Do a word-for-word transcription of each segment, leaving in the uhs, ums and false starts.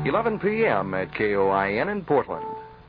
eleven p.m. at K O I N in Portland.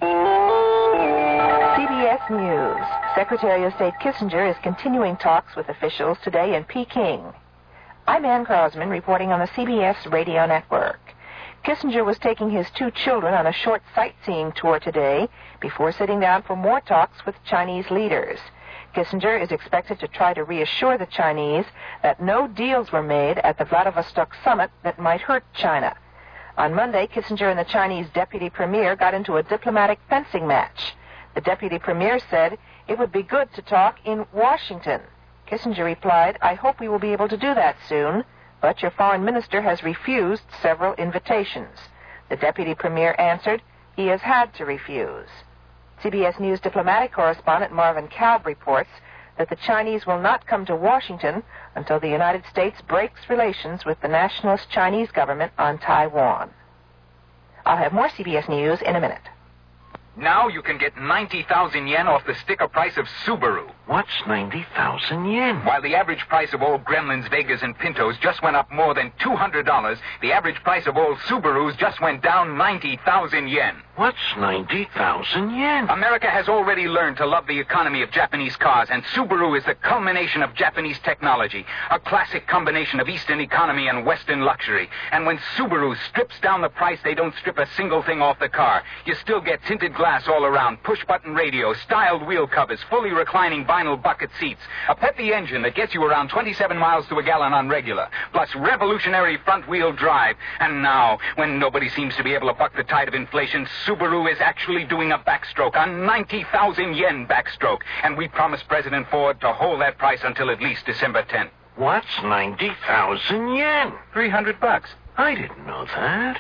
C B S News. Secretary of State Kissinger is continuing talks with officials today in Peking. I'm Ann Krosman reporting on the C B S radio network. Kissinger was taking his two children on a short sightseeing tour today before sitting down for more talks with Chinese leaders. Kissinger is expected to try to reassure the Chinese that no deals were made at the Vladivostok summit that might hurt China. On Monday, Kissinger and the Chinese deputy premier got into a diplomatic fencing match. The deputy premier said it would be good to talk in Washington. Kissinger replied, "I hope we will be able to do that soon, but your foreign minister has refused several invitations." The deputy premier answered, he has had to refuse. C B S News diplomatic correspondent Marvin Kalb reports that the Chinese will not come to Washington until the United States breaks relations with the nationalist Chinese government on Taiwan. I'll have more C B S News in a minute. Now you can get ninety thousand yen off the sticker price of Subaru. What's ninety thousand yen? While the average price of all Gremlins, Vegas, and Pintos just went up more than two hundred dollars, the average price of all Subarus just went down ninety thousand yen. What's ninety thousand yen? America has already learned to love the economy of Japanese cars, and Subaru is the culmination of Japanese technology, a classic combination of Eastern economy and Western luxury. And when Subaru strips down the price, they don't strip a single thing off the car. You still get tinted glass all around, push-button radio, styled wheel covers, fully reclining vinyl bucket seats, a peppy engine that gets you around twenty-seven miles to a gallon on regular, plus revolutionary front-wheel drive. And now, when nobody seems to be able to buck the tide of inflation, Subaru is actually doing a backstroke, a ninety thousand yen backstroke. And we promised President Ford to hold that price until at least December tenth. What's ninety thousand yen? Three hundred bucks. I didn't know that.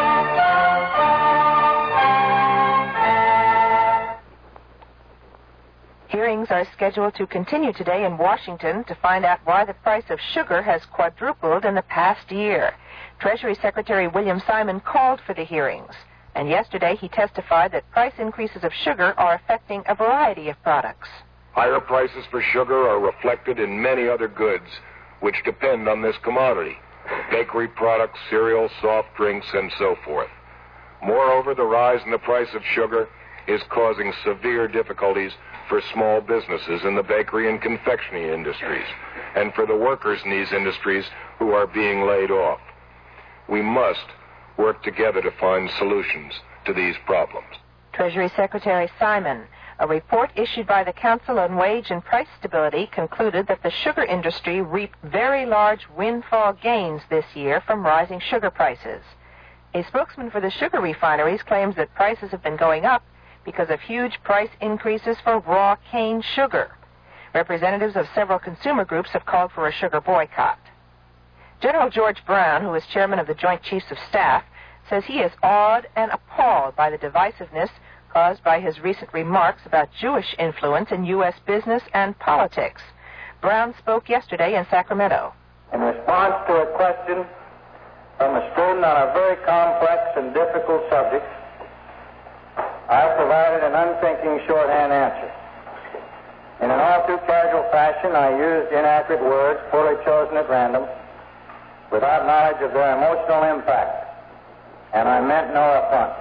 Hearings are scheduled to continue today in Washington to find out why the price of sugar has quadrupled in the past year. Treasury Secretary William Simon called for the hearings, and yesterday he testified that price increases of sugar are affecting a variety of products. Higher prices for sugar are reflected in many other goods which depend on this commodity: bakery products, cereal, soft drinks, and so forth. Moreover, the rise in the price of sugar is causing severe difficulties for small businesses in the bakery and confectionery industries, and for the workers in these industries who are being laid off. We must work together to find solutions to these problems. Treasury Secretary Simon, a report issued by the Council on Wage and Price Stability concluded that the sugar industry reaped very large windfall gains this year from rising sugar prices. A spokesman for the sugar refineries claims that prices have been going up because of huge price increases for raw cane sugar. Representatives of several consumer groups have called for a sugar boycott. General George Brown, who is chairman of the Joint Chiefs of Staff, says he is awed and appalled by the divisiveness caused by his recent remarks about Jewish influence in U S business and politics. Brown spoke yesterday in Sacramento. In response to a question from a student on a very complex and difficult subject, I provided an unthinking shorthand answer. In an all too casual fashion, I used inaccurate words, poorly chosen at random, without knowledge of their emotional impact, and I meant no affront.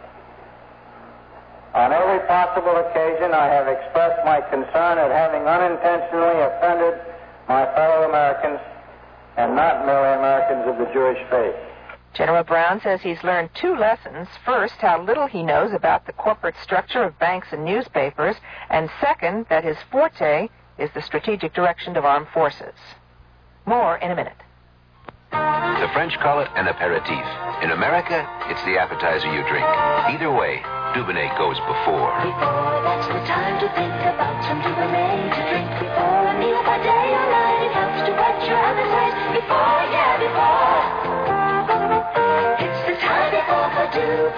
On every possible occasion, I have expressed my concern at having unintentionally offended my fellow Americans, and not merely Americans of the Jewish faith. General Brown says he's learned two lessons. First, how little he knows about the corporate structure of banks and newspapers, and second, that his forte is the strategic direction of armed forces. More in a minute. The French call it an aperitif. In America, it's the appetizer you drink. Either way, Dubonnet goes before. Before, that's the time to think about some Dubonnet to drink before a meal by day or night. It helps to whet your appetite. Before, yeah, before. It's the time before for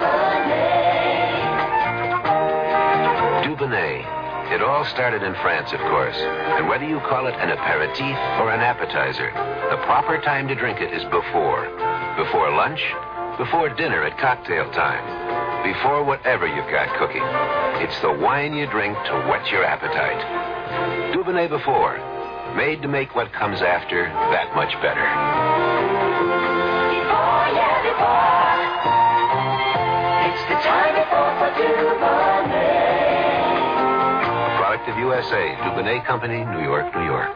Dubonnet. Dubonnet. It all started in France, of course. And whether you call it an aperitif or an appetizer, the proper time to drink it is before. Before lunch, before dinner at cocktail time, before whatever you've got cooking. It's the wine you drink to whet your appetite. Dubonnet before, made to make what comes after that much better. Before, yeah, before. S A, Dubonnet Company, New York, New York.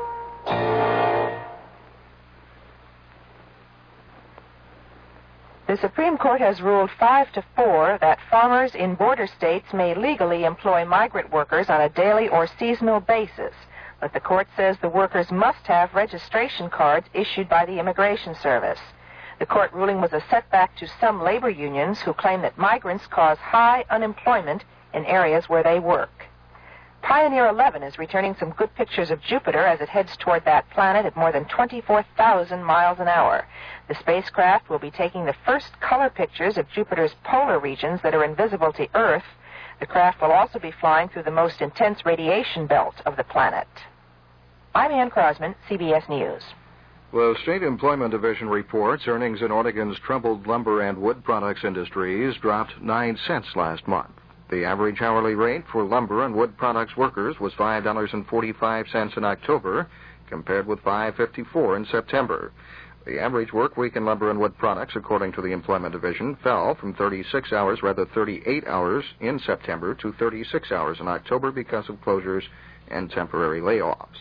The Supreme Court has ruled five to four that farmers in border states may legally employ migrant workers on a daily or seasonal basis, but the court says the workers must have registration cards issued by the Immigration Service. The court ruling was a setback to some labor unions who claim that migrants cause high unemployment in areas where they work. Pioneer eleven is returning some good pictures of Jupiter as it heads toward that planet at more than twenty-four thousand miles an hour. The spacecraft will be taking the first color pictures of Jupiter's polar regions that are invisible to Earth. The craft will also be flying through the most intense radiation belt of the planet. I'm Ann Crosman, C B S News. The State Employment Division reports earnings in Oregon's troubled lumber and wood products industries dropped nine cents last month. The average hourly rate for lumber and wood products workers was five dollars and forty-five cents in October, compared with five dollars and fifty-four cents in September. The average work week in lumber and wood products, according to the Employment Division, fell from thirty-six hours, rather thirty-eight hours in September to thirty-six hours in October because of closures and temporary layoffs.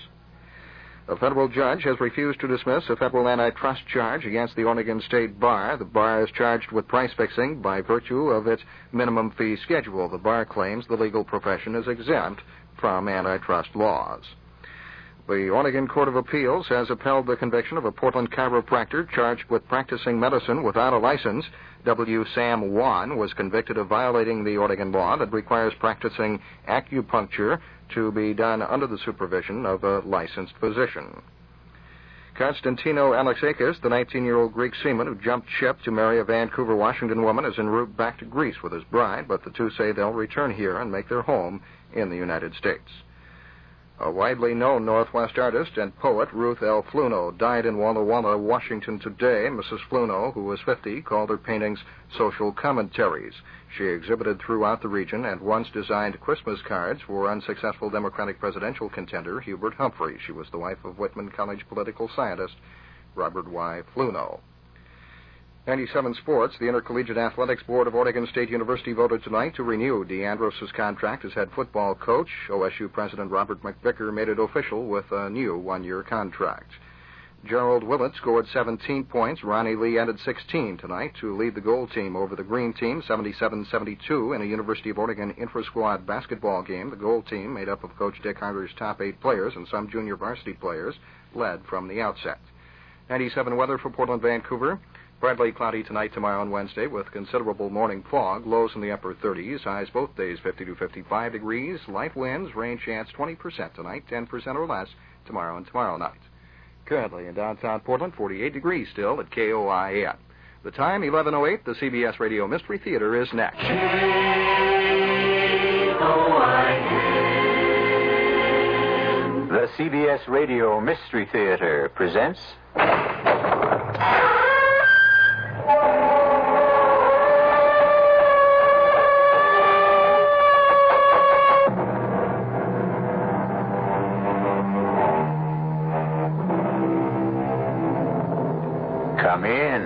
A federal judge has refused to dismiss a federal antitrust charge against the Oregon State Bar. The bar is charged with price fixing by virtue of its minimum fee schedule. The bar claims the legal profession is exempt from antitrust laws. The Oregon Court of Appeals has upheld the conviction of a Portland chiropractor charged with practicing medicine without a license. W. Sam Wan was convicted of violating the Oregon law that requires practicing acupuncture to be done under the supervision of a licensed physician. Konstantino Alexakis, the nineteen-year-old Greek seaman who jumped ship to marry a Vancouver, Washington woman, is en route back to Greece with his bride, but the two say they'll return here and make their home in the United States. A widely known Northwest artist and poet, Ruth L. Fluno, died in Walla Walla, Washington today. Missus Fluno, who was fifty, called her paintings social commentaries. She exhibited throughout the region and once designed Christmas cards for unsuccessful Democratic presidential contender Hubert Humphrey. She was the wife of Whitman College political scientist Robert Y. Fluno. ninety-seven Sports, the Intercollegiate Athletics Board of Oregon State University voted tonight to renew DeAndros' contract as head football coach. O S U President Robert McVicker made it official with a new one-year contract. Gerald Willett scored seventeen points. Ronnie Lee added sixteen tonight to lead the gold team over the green team, seventy-seven seventy-two, in a University of Oregon intra-squad basketball game. The gold team, made up of Coach Dick Harder's top eight players and some junior varsity players, led from the outset. ninety-seven weather for Portland, Vancouver. Partly cloudy tonight, tomorrow, and Wednesday with considerable morning fog. Lows in the upper thirties. Highs both days fifty to fifty-five degrees. Light winds, rain chance twenty percent tonight, ten percent or less tomorrow and tomorrow night. Currently in downtown Portland, forty-eight degrees still at K O I N. The time, eleven oh eight. The C B S Radio Mystery Theater is next. K O I N. The C B S Radio Mystery Theater presents... Come in.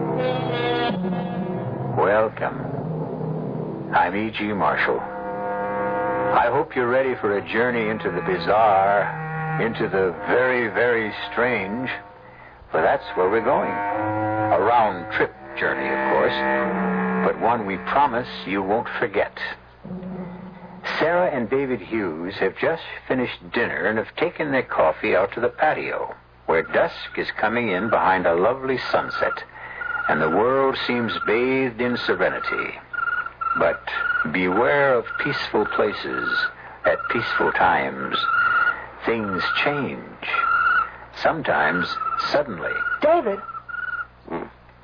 Welcome. I'm E G. Marshall. I hope you're ready for a journey into the bizarre, into the very, very strange, for that's where we're going. A round-trip journey, of course, but one we promise you won't forget. Sarah and David Hughes have just finished dinner and have taken their coffee out to the patio, where dusk is coming in behind a lovely sunset, and the world seems bathed in serenity. But beware of peaceful places at peaceful times. Things change. Sometimes suddenly. David. Hmm.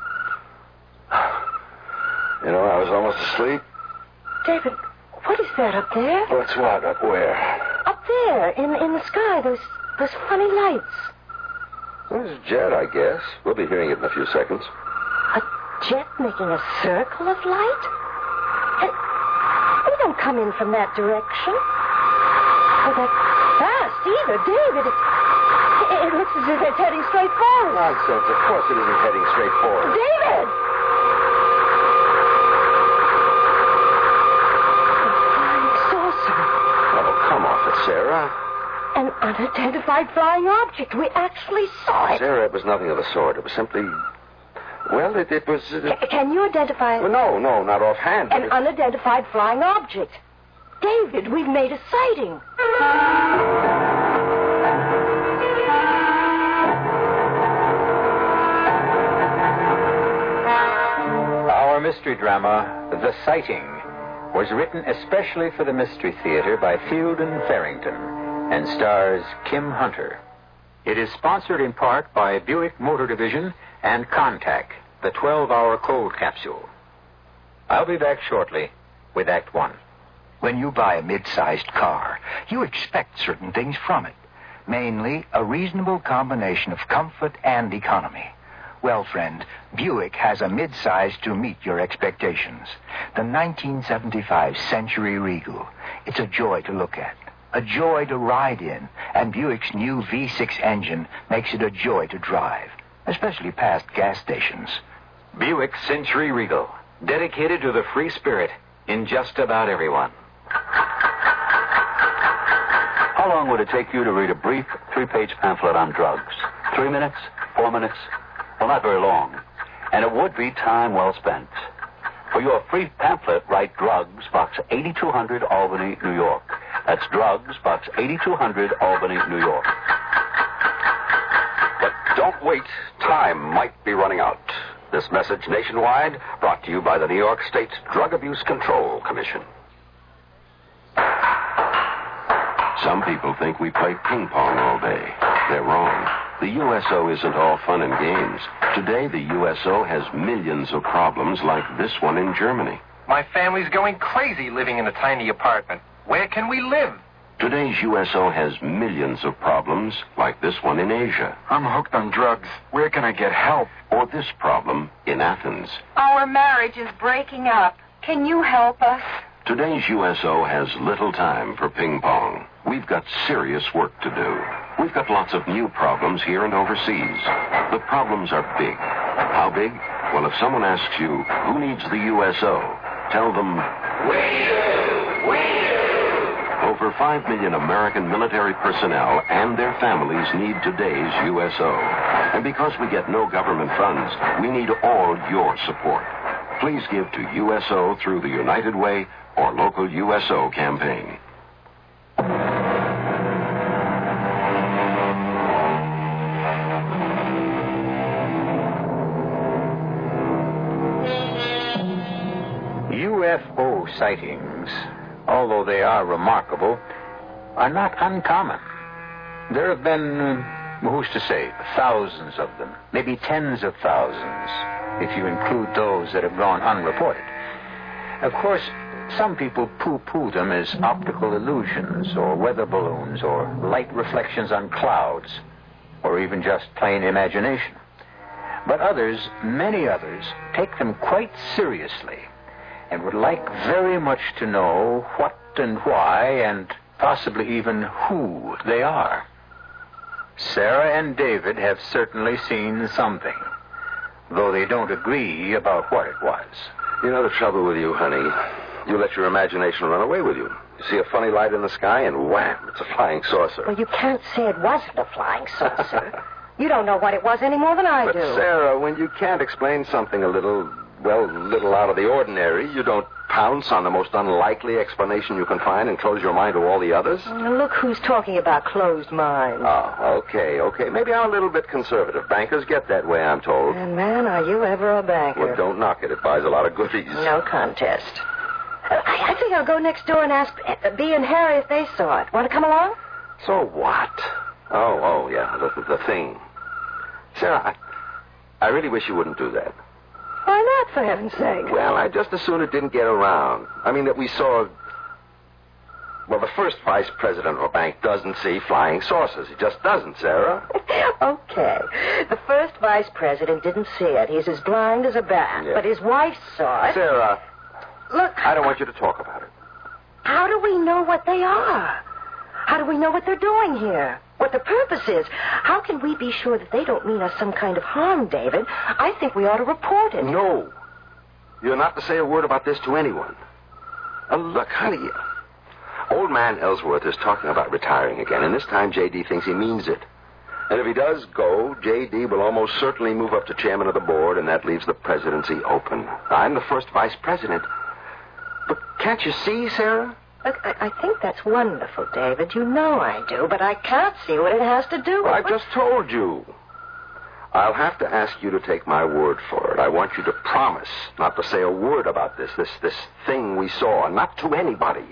You know, I was almost asleep. David, what is that up there? What's what? Up where? Up there, in in the sky, those those funny lights. Well, it's a jet, I guess. We'll be hearing it in a few seconds. A jet making a circle of light? And we don't come in from that direction. Or that fast either, David. It, it looks as if it's heading straight for us. Nonsense. Of course it isn't heading straight for us. David! A flying saucer. Oh, come off it, Sarah. unidentified flying object. We actually saw it. Sarah, it was nothing of the sort. It was simply... Well, it, it was... Uh... C- can you identify it? Well, no, no, not offhand. An it... unidentified flying object. David, we've made a sighting. Our mystery drama, The Sighting, was written especially for the Mystery Theater by Field and Farrington and stars Kim Hunter. It is sponsored in part by Buick Motor Division and Contac, the twelve-hour cold capsule. I'll be back shortly with Act One. When you buy a mid-sized car, you expect certain things from it, mainly a reasonable combination of comfort and economy. Well, friend, Buick has a mid-size to meet your expectations. The nineteen seventy-five Century Regal. It's a joy to look at, a joy to ride in, and Buick's new V six engine makes it a joy to drive, especially past gas stations. Buick Century Regal, dedicated to the free spirit in just about everyone. How long would it take you to read a brief three-page pamphlet on drugs? Three minutes? Four minutes? Well, not very long. And it would be time well spent. For your free pamphlet, write Drugs, Box eighty-two hundred, Albany, New York. That's Drugs, Box eighty-two hundred, Albany, New York. But don't wait. Time might be running out. This message nationwide brought to you by the New York State Drug Abuse Control Commission. Some people think we play ping pong all day. They're wrong. The U S O isn't all fun and games. Today, the U S O has millions of problems like this one in Germany. My family's going crazy living in a tiny apartment. Where can we live? Today's U S O has millions of problems like this one in Asia. I'm hooked on drugs. Where can I get help? Or this problem in Athens. Our marriage is breaking up. Can you help us? Today's U S O has little time for ping pong. We've got serious work to do. We've got lots of new problems here and overseas. The problems are big. How big? Well, if someone asks you, who needs the U S O? Tell them, we do! We do! Over five million American military personnel and their families need today's U S O. And because we get no government funds, we need all your support. Please give to U S O through the United Way or local U S O campaign. U F O sightings, although they are remarkable, are not uncommon. There have been, uh, who's to say, thousands of them, maybe tens of thousands, if you include those that have gone unreported. Of course, some people poo-poo them as optical illusions or weather balloons or light reflections on clouds or even just plain imagination. But others, many others, take them quite seriously and would like very much to know what and why and possibly even who they are. Sarah and David have certainly seen something, though they don't agree about what it was. You know the trouble with you, honey? You let your imagination run away with you. You see a funny light in the sky, and wham, it's a flying saucer. Well, you can't say it wasn't a flying saucer. You don't know what it was any more than I but do. But, Sarah, when you can't explain something a little, well, little out of the ordinary, you don't pounce on the most unlikely explanation you can find and close your mind to all the others? Look who's talking about closed minds. Oh, okay, okay. Maybe I'm a little bit conservative. Bankers get that way, I'm told. And, man, are you ever a banker. Well, don't knock it. It buys a lot of goodies. No contest. I, I think I'll go next door and ask Bea and Harry if they saw it. Want to come along? So what? Oh, oh, yeah, the, the thing. Sarah, I, I really wish you wouldn't do that. Why not, for heaven's sake? Well, I just as soon it didn't get around. I mean, that we saw... Well, the first vice president of a bank doesn't see flying saucers. He just doesn't, Sarah. Okay. The first vice president didn't see it. He's as blind as a bat. Yeah. But his wife saw it. Sarah... Look... I don't want you to talk about it. How do we know what they are? How do we know what they're doing here? What the purpose is? How can we be sure that they don't mean us some kind of harm, David? I think we ought to report it. No. You're not to say a word about this to anyone. Uh, look, honey, Old man Ellsworth is talking about retiring again, and this time J D thinks he means it. And if he does go, J D will almost certainly move up to chairman of the board, and that leaves the presidency open. I'm the first vice president. But can't you see, Sarah? Look, I, I think that's wonderful, David. You know I do, but I can't see what it has to do with... Well, I've just told you. I'll have to ask you to take my word for it. I want you to promise not to say a word about this, this, this thing we saw, not to anybody.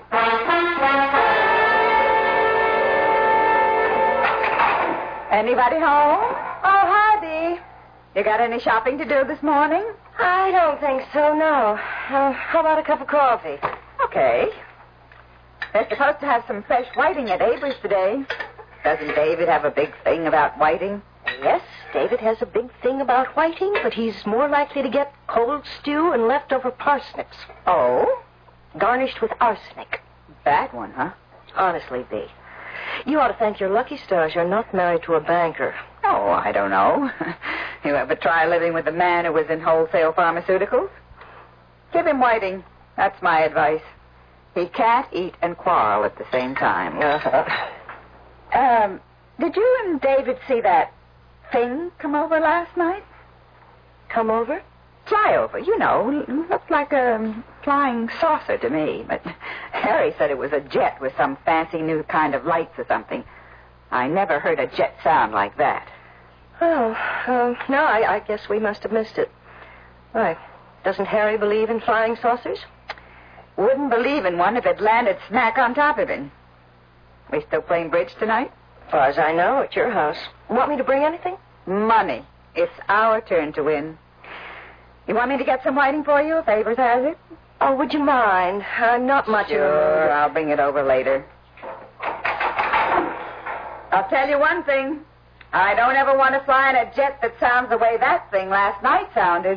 Anybody home? Oh, hi, Dee. You got any shopping to do this morning? I don't think so, no. Uh, how about a cup of coffee? Okay. They're supposed to have some fresh whiting at Avery's today. Doesn't David have a big thing about whiting? Yes, David has a big thing about whiting, but he's more likely to get cold stew and leftover parsnips. Oh? Garnished with arsenic. Bad one, huh? Honestly, Bee. You ought to thank your lucky stars you're not married to a banker. Oh, I don't know. You ever try living with a man who was in wholesale pharmaceuticals? Give him whiting. That's my advice. He can't eat and quarrel at the same time. Uh-huh. Um, did you and David see that thing come over last night? Come over? Fly over, you know. Looked like a flying saucer to me. But Harry said it was a jet with some fancy new kind of lights or something. I never heard a jet sound like that. Oh, uh, no, I, I guess we must have missed it. Why, doesn't Harry believe in flying saucers? Wouldn't believe in one if it landed smack on top of him. We still playing bridge tonight? As far as I know, at your house. Want me to bring anything? Money. It's our turn to win. You want me to get some whiting for you if Avers has it? Oh, would you mind? I'm not much sure, of a mood. I'll bring it over later. I'll tell you one thing. I don't ever want to fly in a jet that sounds the way that thing last night sounded.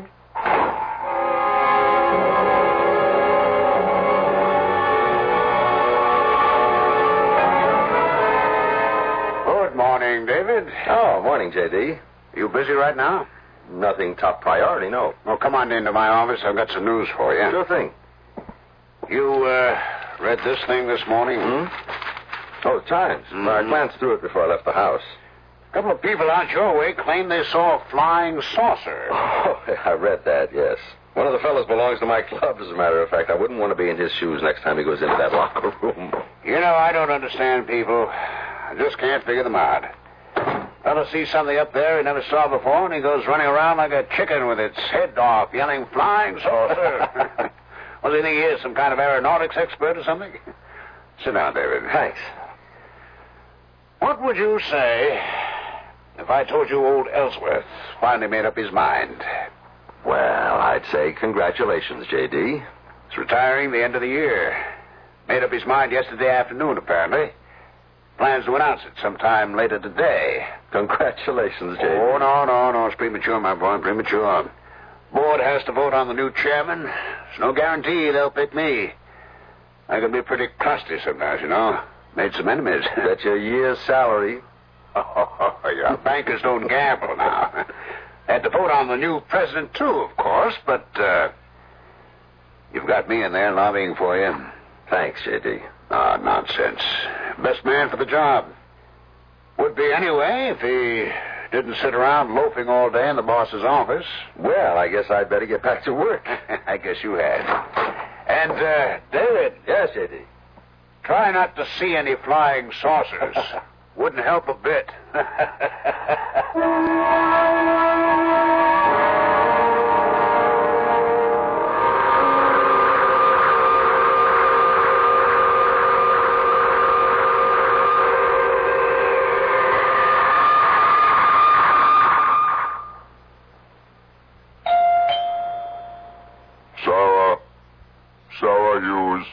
Good morning, David. Oh, morning, J D. You busy right now? Nothing top priority, no. Well, come on into my office. I've got some news for you. Sure thing. You, uh, read this thing this morning? Hmm? Oh, the Times. Mm-hmm. I glanced through it before I left the house. A couple of people out your way claim they saw a flying saucer. Oh, I read that, yes. One of the fellows belongs to my club, as a matter of fact. I wouldn't want to be in his shoes next time he goes into that locker room. You know, I don't understand people. I just can't figure them out. Fellow sees something up there he never saw before, and he goes running around like a chicken with its head off, yelling, flying saucer. What do you think he is, some kind of aeronautics expert or something? Sit down, David. Thanks. What would you say if I told you old Ellsworth finally made up his mind? Well, I'd say congratulations, J D. He's retiring the end of the year. Made up his mind yesterday afternoon, apparently. Plans to announce it sometime later today. Congratulations, J D. Oh, no, no, no. It's premature, my boy, premature. Board has to vote on the new chairman. There's no guarantee they'll pick me. I can be pretty crusty sometimes, you know. Made some enemies. That's your year's salary. Oh, yeah. Bankers don't gamble now. Had to vote on the new president, too, of course, but, uh, you've got me in there lobbying for you. Thanks, J D. Ah, nonsense. Best man for the job. Would be anyway if he didn't sit around loafing all day in the boss's office. Well, I guess I'd better get back to work. I guess you had. And, uh, David. Yes, J D. Try not to see any flying saucers. Wouldn't help a bit. Sarah. Sarah Hughes.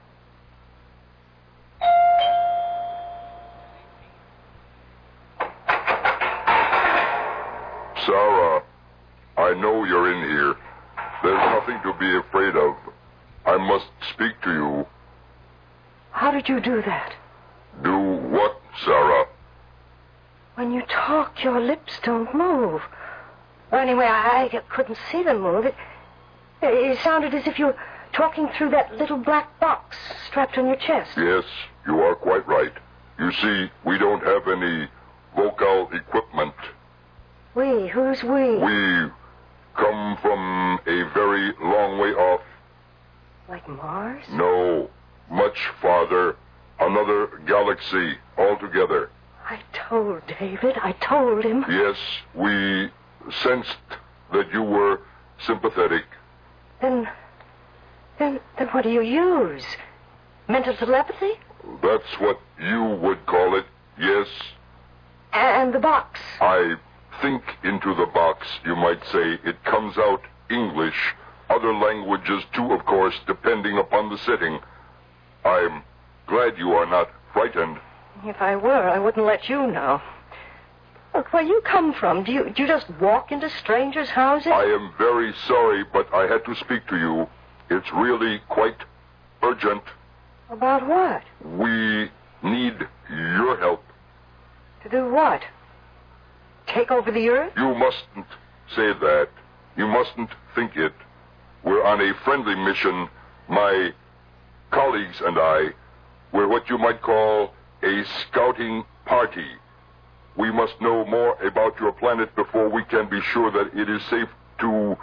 Sarah, I know you're in here. There's nothing to be afraid of. I must speak to you. How did you do that? Do what, Sarah? When you talk, your lips don't move. Or anyway, I, I couldn't see them move. It, it sounded as if you were talking through that little black box strapped on your chest. Yes, You are quite right. You see, we don't have any vocal equipment. We? Who's we? We come from a very long way off. Like Mars? No, much farther. Another galaxy altogether. I told David. I told him. Yes, we sensed that you were sympathetic. Then, then, then what do you use? Mental telepathy? That's what you would call it, yes. And the box? I think into the box, you might say. It comes out English. Other languages, too, of course, depending upon the setting. I'm glad you are not frightened. If I were, I wouldn't let you know. Look, where you come from, do you, do you just walk into strangers' houses? I am very sorry, but I had to speak to you. It's really quite urgent. About what? We need your help. To do what? Take over the earth? You mustn't say that. You mustn't think it. We're on a friendly mission. My colleagues and I, we're what you might call a scouting party. We must know more about your planet before we can be sure that it is safe to...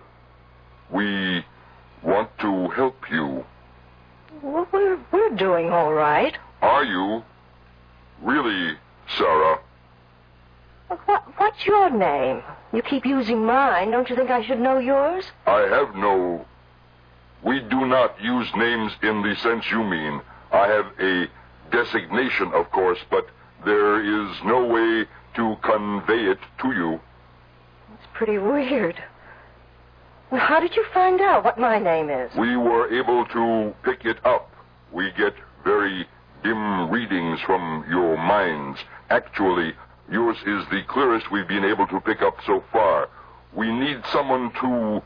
We want to help you. Well, we're, we're doing all right. Are you? Really, Sarah? Look, what, what's your name? You keep using mine. Don't you think I should know yours? I have no... We do not use names in the sense you mean. I have a designation, of course, but there is no way to convey it to you. It's pretty weird. Well, how did you find out what my name is? We were able to pick it up. We get very dim readings from your minds. Actually, yours is the clearest we've been able to pick up so far. We need someone to,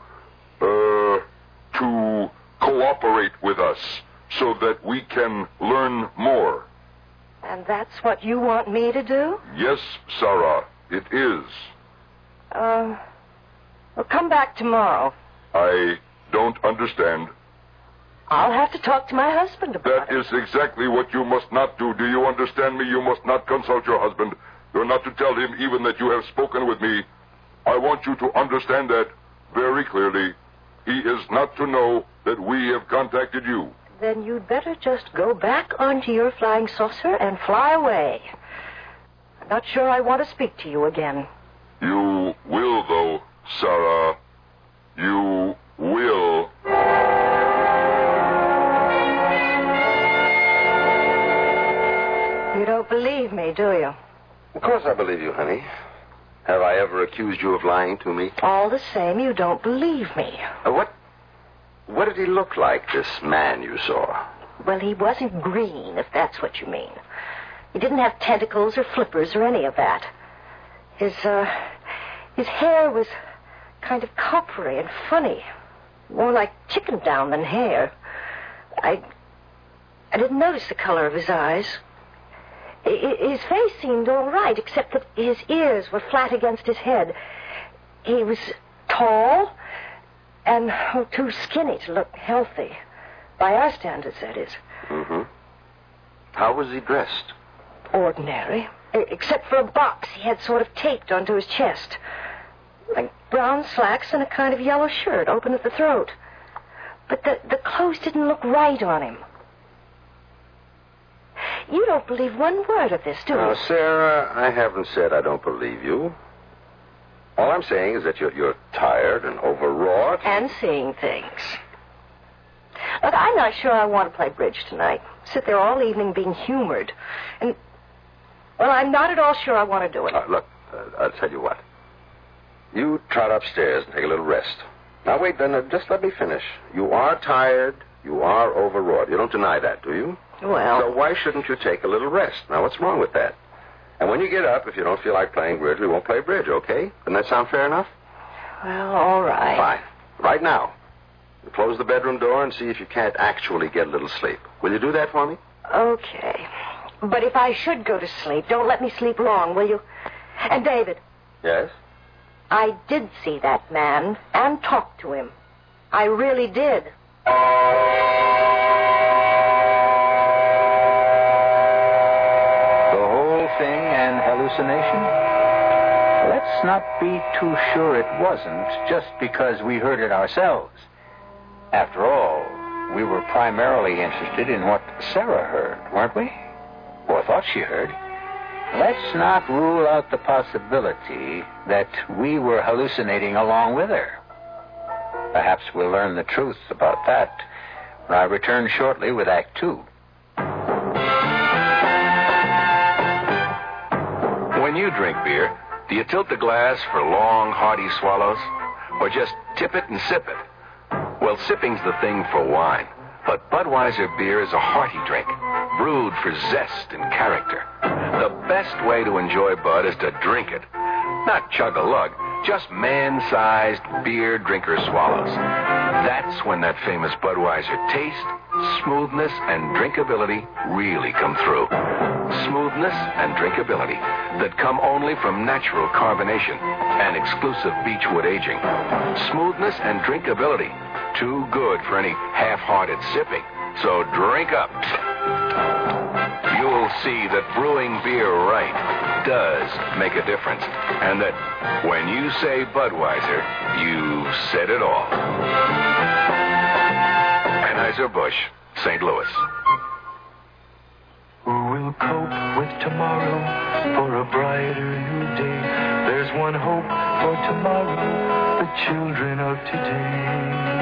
uh, to cooperate with us so that we can learn more. And that's what you want me to do? Yes, Sarah, it is. Uh, well, come back tomorrow. I don't understand. I'll have to talk to my husband about That it. is exactly what you must not do. Do you understand me? You must not consult your husband. You're not to tell him even that you have spoken with me. I want you to understand that very clearly. He is not to know that we have contacted you. Then you'd better just go back onto your flying saucer and fly away. I'm not sure I want to speak to you again. You will, though, Sarah. You will. You don't believe me, do you? Of course I believe you, honey. Have I ever accused you of lying to me? All the same, you don't believe me. Uh, what... What did he look like, this man you saw? Well, he wasn't green, if that's what you mean. He didn't have tentacles or flippers or any of that. His, uh... His hair was kind of coppery and funny. More like chicken down than hair. I... I didn't notice the color of his eyes. I- his face seemed all right, except that his ears were flat against his head. He was tall and oh, too skinny to look healthy. By our standards, that is. Mm-hmm. How was he dressed? Ordinary. E- except for a box he had sort of taped onto his chest. Like brown slacks and a kind of yellow shirt, open at the throat. But the, the clothes didn't look right on him. You don't believe one word of this, do you? Now, Sarah, I haven't said I don't believe you. All I'm saying is that you're, you're tired and overwrought. And seeing things. Look, I'm not sure I want to play bridge tonight. Sit there all evening being humored. And, well, I'm not at all sure I want to do it. Uh, look, uh, I'll tell you what. You trot upstairs and take a little rest. Now, wait, then, uh, just let me finish. You are tired. You are overwrought. You don't deny that, do you? Well... So why shouldn't you take a little rest? Now, what's wrong with that? And when you get up, if you don't feel like playing bridge, we won't play bridge, okay? Doesn't that sound fair enough? Well, all right. Fine. Right now. You close the bedroom door and see if you can't actually get a little sleep. Will you do that for me? Okay. But if I should go to sleep, don't let me sleep long, will you? And David. Yes? I did see that man and talk to him. I really did. hallucination? Let's not be too sure it wasn't just because we heard it ourselves. After all, we were primarily interested in what Sarah heard, weren't we? Or thought she heard. Let's not rule out the possibility that we were hallucinating along with her. Perhaps we'll learn the truth about that when I return shortly with Act Two. When you drink beer, do you tilt the glass for long, hearty swallows? Or just tip it and sip it? Well, sipping's the thing for wine. But Budweiser beer is a hearty drink, brewed for zest and character. The best way to enjoy Bud is to drink it. Not chug a lug, just man-sized beer drinker swallows. That's when that famous Budweiser taste, smoothness, and drinkability really come through. Smoothness and drinkability that come only from natural carbonation and exclusive beechwood aging. Smoothness and drinkability, too good for any half-hearted sipping. So drink up. You'll see that brewing beer right does make a difference. And that when you say Budweiser, you've said it all. Anheuser-Busch, Saint Louis. Who will cope with tomorrow for a brighter new day? There's one hope for tomorrow, the children of today.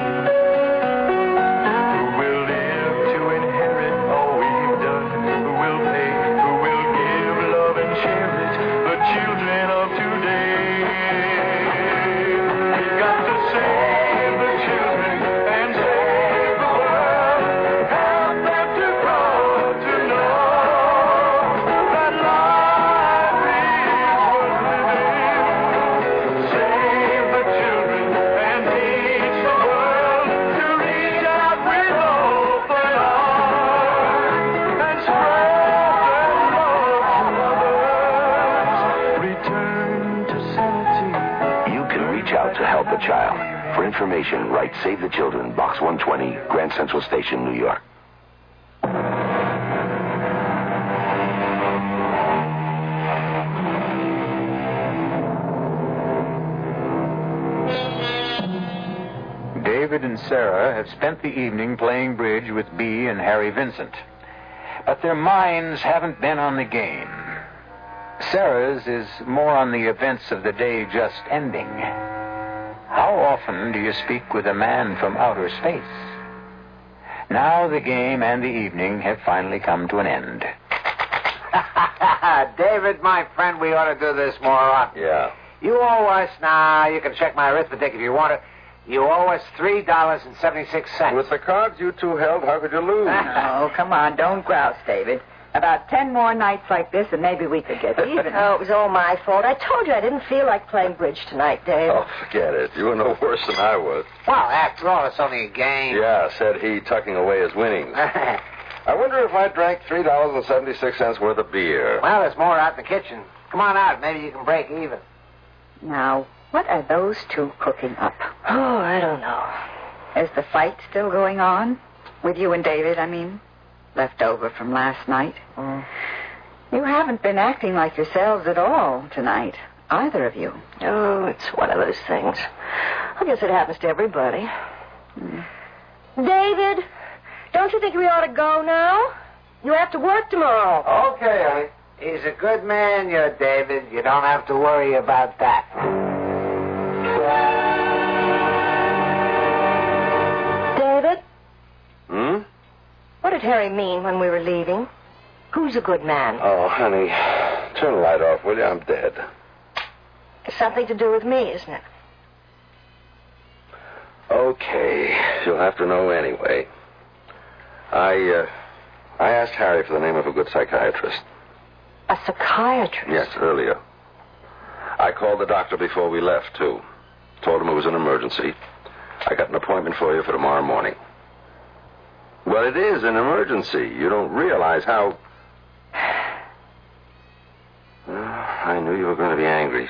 Child. For information, write Save the Children, Box one twenty, Grand Central Station, New York. David and Sarah have spent the evening playing bridge with Bea and Harry Vincent. But their minds haven't been on the game. Sarah's is more on the events of the day just ending. How often do you speak with a man from outer space? Now the game and the evening have finally come to an end. David, my friend, we ought to do this more often. Yeah. You owe us, now, you can check my arithmetic if you want to. You owe us three dollars and seventy-six cents. With the cards you two held, how could you lose? Oh, come on, don't grouse, David. About ten more nights like this, and maybe we could get even. Oh, it was all my fault. I told you I didn't feel like playing bridge tonight, Dave. Oh, forget it. You were no worse than I was. Well, after all, it's only a game. Yeah, said he, tucking away his winnings. I wonder if I drank three dollars and seventy-six cents worth of beer. Well, there's more out in the kitchen. Come on out. Maybe you can break even. Now, what are those two cooking up? Oh, I don't know. Is the fight still going on? With you and David, I mean? Left over from last night. Mm. You haven't been acting like yourselves at all tonight, either of you. Oh, it's one of those things. I guess it happens to everybody. Mm. David, don't you think we ought to go now? You have to work tomorrow. Okay, honey. He's a good man, you're David. You don't have to worry about that. David? Hmm? What did Harry mean when we were leaving? Who's a good man? Oh, honey, turn the light off, will you? I'm dead. It's something to do with me, isn't it? Okay, you'll have to know anyway. I, uh, I asked Harry for the name of a good psychiatrist. A psychiatrist? Yes, earlier. I called the doctor before we left, too. Told him it was an emergency. I got an appointment for you for tomorrow morning. Well, it is an emergency. You don't realize how... Uh, I knew you were going to be angry.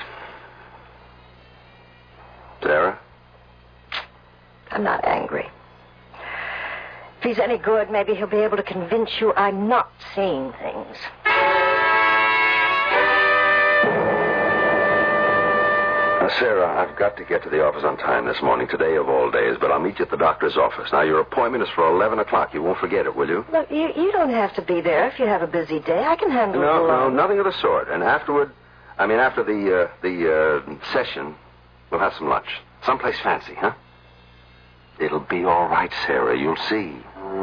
Sarah? I'm not angry. If he's any good, maybe he'll be able to convince you I'm not seeing things. Now, Sarah, I've got to get to the office on time this morning, today of all days, but I'll meet you at the doctor's office. Now, your appointment is for eleven o'clock. You won't forget it, will you? Look, you, you don't have to be there if you have a busy day. I can handle No, it no, alone. nothing of the sort. And afterward, I mean, after the, uh, the uh, session, we'll have some lunch. Someplace fancy, huh? It'll be all right, Sarah. You'll see.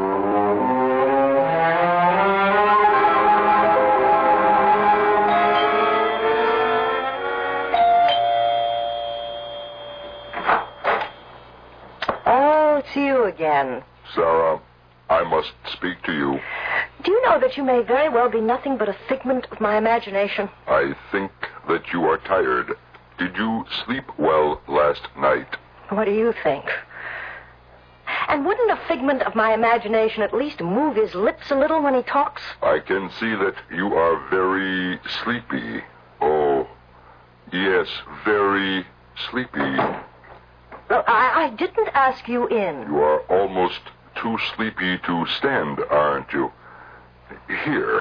Oh, it's you again. Sarah, I must speak to you. Do you know that you may very well be nothing but a figment of my imagination? I think that you are tired. Did you sleep well last night? What do you think? And wouldn't a figment of my imagination at least move his lips a little when he talks? I can see that you are very sleepy. Oh, yes, very sleepy. Well, I, I didn't ask you in. You are almost too sleepy to stand, aren't you? Here.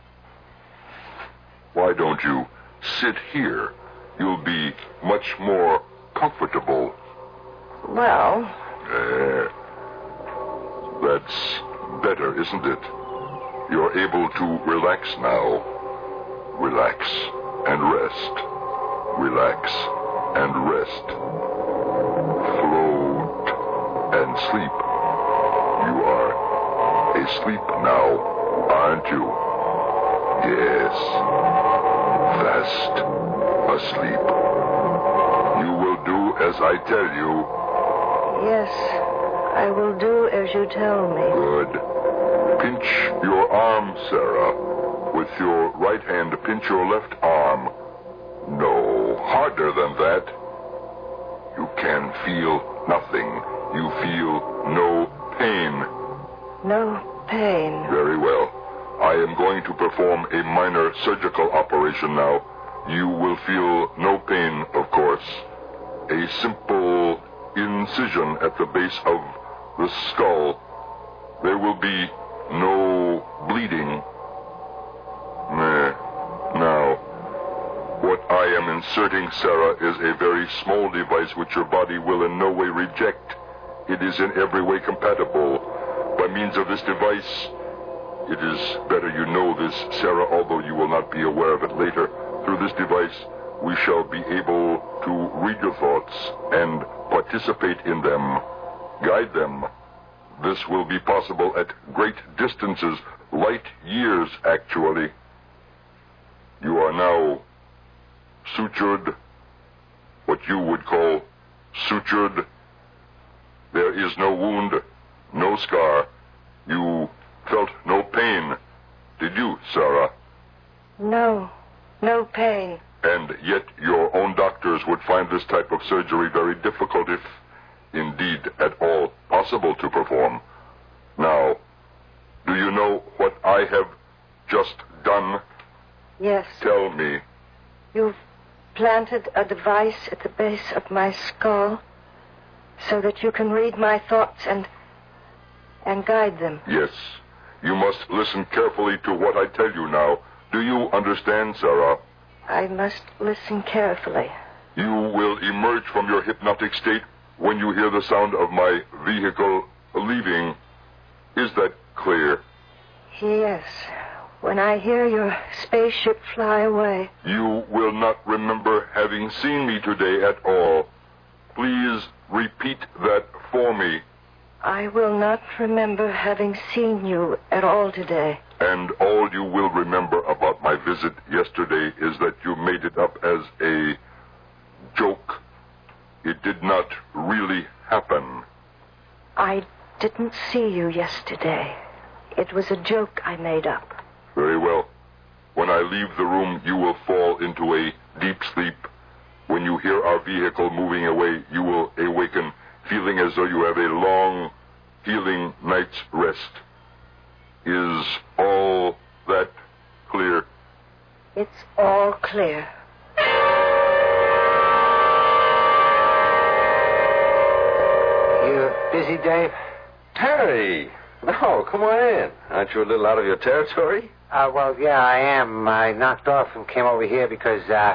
Why don't you sit here? You'll be much more comfortable. Well... Uh, that's better, isn't it? You're able to relax now. Relax and rest. Relax and rest. Float and sleep. You are asleep now, aren't you? Yes. Fast asleep. You will do as I tell you. Yes, I will do as you tell me. Good. Pinch your arm, Sarah. With your right hand, pinch your left arm. No, harder than that. You can feel nothing. You feel no pain. No pain. Very well. I am going to perform a minor surgical operation now. You will feel no pain, of course. A simple incision at the base of the skull. There will be no bleeding. Nah. Now, what I am inserting, Sarah, is a very small device which your body will in no way reject. It is in every way compatible. By means of this device, it is better you know this, Sarah, although you will not be aware of it later. Through this device, we shall be able to read your thoughts and participate in them, guide them. This will be possible at great distances, light years, actually. You are now sutured, what you would call sutured. There is no wound, no scar. You felt no pain, did you, Sarah? No, no pain. And yet your own doctors would find this type of surgery very difficult, if indeed at all possible to perform. Now, do you know what I have just done? Yes. Tell me. You've planted a device at the base of my skull so that you can read my thoughts and and guide them. Yes. You must listen carefully to what I tell you now. Do you understand, Sarah? I must listen carefully. You will emerge from your hypnotic state when you hear the sound of my vehicle leaving. Is that clear? Yes. When I hear your spaceship fly away. You will not remember having seen me today at all. Please repeat that for me. I will not remember having seen you at all today. And all you will remember about my visit yesterday is that you made it up as a joke. It did not really happen. I didn't see you yesterday. It was a joke I made up. Very well. When I leave the room, you will fall into a deep sleep. When you hear our vehicle moving away, you will awaken feeling as though you have a long, healing night's rest. Is all that clear? It's all clear. You busy, Dave? Terry! No, come on in. Aren't you a little out of your territory? Uh, well, yeah, I am. I knocked off and came over here because, uh,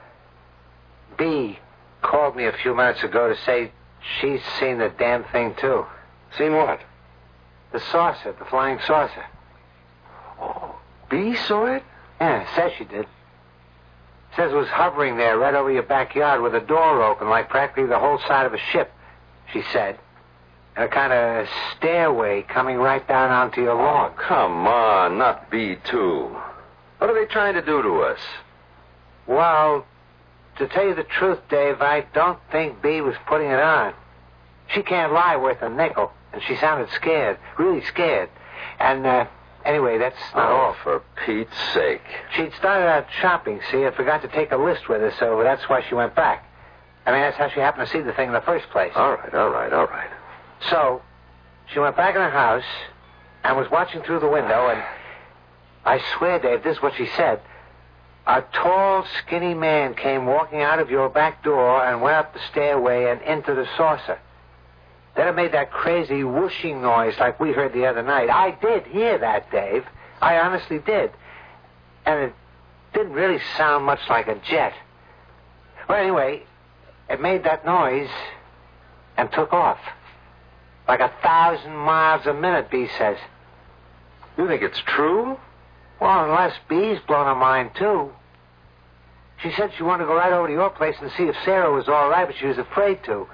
B called me a few minutes ago to say she's seen the damn thing, too. Seen what? The saucer, the flying saucer. Oh, B saw it? Yeah, says she did. Says it was hovering there right over your backyard with a door open, like practically the whole side of a ship, she said. And a kind of stairway coming right down onto your lawn. Oh, come on, not B, too. What are they trying to do to us? Well, to tell you the truth, Dave, I don't think B was putting it on. She can't lie worth a nickel, and she sounded scared, really scared. And, uh, anyway, that's not oh, all. For Pete's sake. She'd started out shopping, see, and forgot to take a list with her, so that's why she went back. I mean, that's how she happened to see the thing in the first place. All right, all right, all right. So, she went back in her house and was watching through the window, and I swear, Dave, this is what she said. A tall, skinny man came walking out of your back door and went up the stairway and into the saucer. Then it made that crazy whooshing noise like we heard the other night. I did hear that, Dave. I honestly did. And it didn't really sound much like a jet. Well, anyway, it made that noise and took off. Like a thousand miles a minute, B says. You think it's true? Well, unless B's blown her mind, too. She said she wanted to go right over to your place and see if Sarah was all right, but she was afraid to.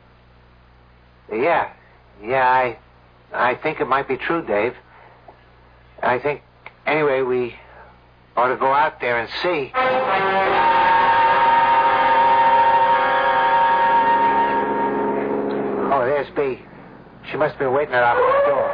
Yeah. Yeah, I I think it might be true, Dave. I think, anyway, we ought to go out there and see. Oh, there's B. She must have been waiting at our door.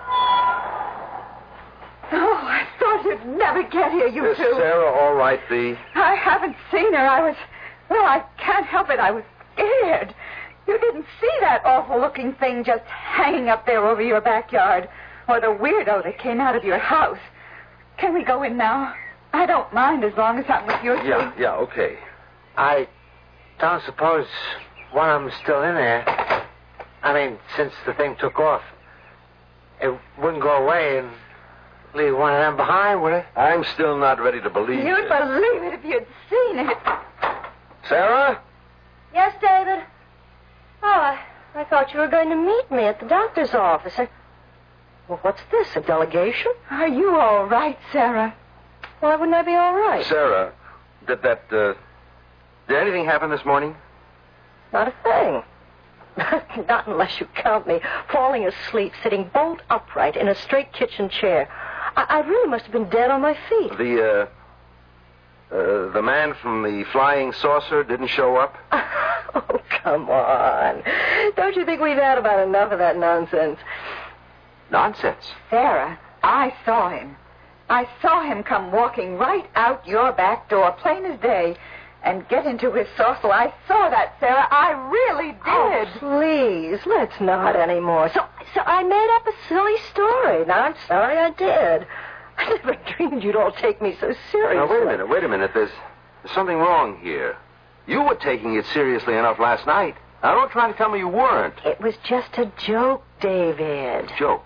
Oh, I thought you'd never get here, you Is two. Sarah all right, B? I haven't seen her. I was... Well, I can't help it. I was scared. You didn't see that awful-looking thing just hanging up there over your backyard, or the weirdo that came out of your house. Can we go in now? I don't mind as long as I'm with you two. Yeah, yeah, okay. I don't suppose one of them's still in there. I mean, since the thing took off. It wouldn't go away and leave one of them behind, would it? I'm still not ready to believe You'd it. believe it if you'd seen it. Sarah? Yes, David? Oh, I, I thought you were going to meet me at the doctor's office. I... Well, what's this, a delegation? Are you all right, Sarah? Why wouldn't I be all right? Sarah, did that, uh... Did anything happen this morning? Not a thing. Not unless you count me falling asleep, sitting bolt upright in a straight kitchen chair. I, I really must have been dead on my feet. The, uh... uh the man from the flying saucer didn't show up? Oh, come on. Don't you think we've had about enough of that nonsense? Nonsense? Sarah, I saw him. I saw him come walking right out your back door, plain as day, and get into his saucer. I saw that, Sarah. I really did. Oh, please, let's not anymore. So, so I made up a silly story. Now, I'm sorry I did. I never dreamed you'd all take me so seriously. Now, wait a minute, wait a minute. There's, there's something wrong here. You were taking it seriously enough last night. Now, don't try to tell me you weren't. It was just a joke, David. Joke?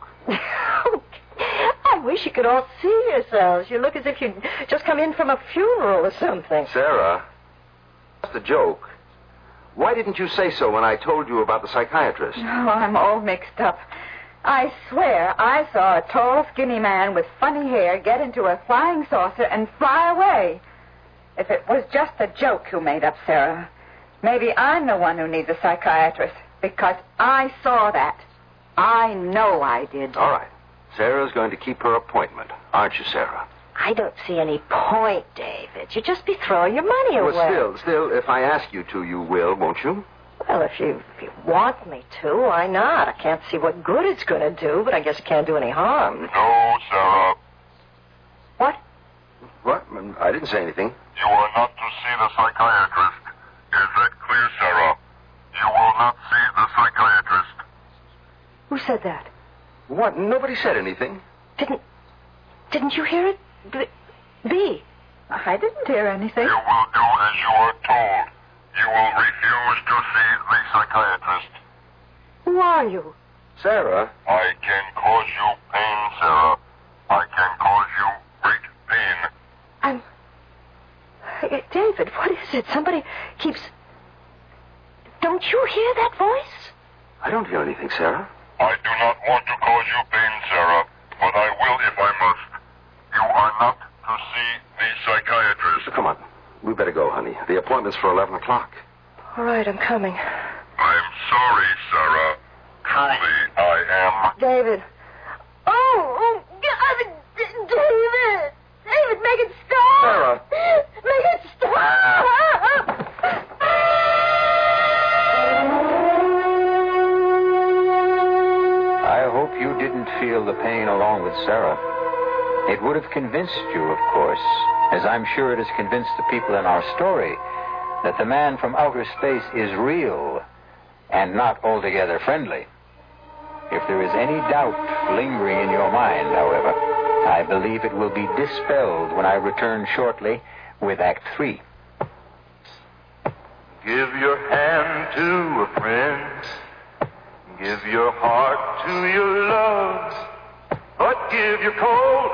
I wish you could all see yourselves. You look as if you'd just come in from a funeral or something. Sarah, just a joke. Why didn't you say so when I told you about the psychiatrist? Oh, I'm all mixed up. I swear I saw a tall, skinny man with funny hair get into a flying saucer and fly away. If it was just a joke you made up, Sarah, maybe I'm the one who needs a psychiatrist, because I saw that. I know I did. All right. Sarah's going to keep her appointment, aren't you, Sarah? I don't see any point, David. You'd just be throwing your money away. Well, still, still, if I ask you to, you will, won't you? Well, if you, if you want me to, why not? I can't see what good it's going to do, but I guess it can't do any harm. No, Sarah. What? What? I didn't say anything. You are not to see the psychiatrist. Is that clear, Sarah? You will not see the psychiatrist. Who said that? What? Nobody said anything. Didn't... Didn't you hear it? B... B. I didn't hear anything. You will do as you are told. You will refuse to see the psychiatrist. Who are you? Sarah. I can cause you pain, Sarah. I can cause you Uh, David, what is it? Somebody keeps... Don't you hear that voice? I don't hear anything, Sarah. I do not want to cause you pain, Sarah, but I will if I must. You are not to see the psychiatrist. Come on. We better go, honey. The appointment's for eleven o'clock. All right, I'm coming. I'm sorry, Sarah. Truly, I am. David. Oh, oh, God, David. David, make it stop. Sarah. Make it stop. I hope you didn't feel the pain along with Sarah. It would have convinced you, of course, as I'm sure it has convinced the people in our story, that the man from outer space is real and not altogether friendly. If there is any doubt lingering in your mind, however, I believe it will be dispelled when I return shortly with Act Three. Give your hand to a friend. Give your heart to your love. But give your cold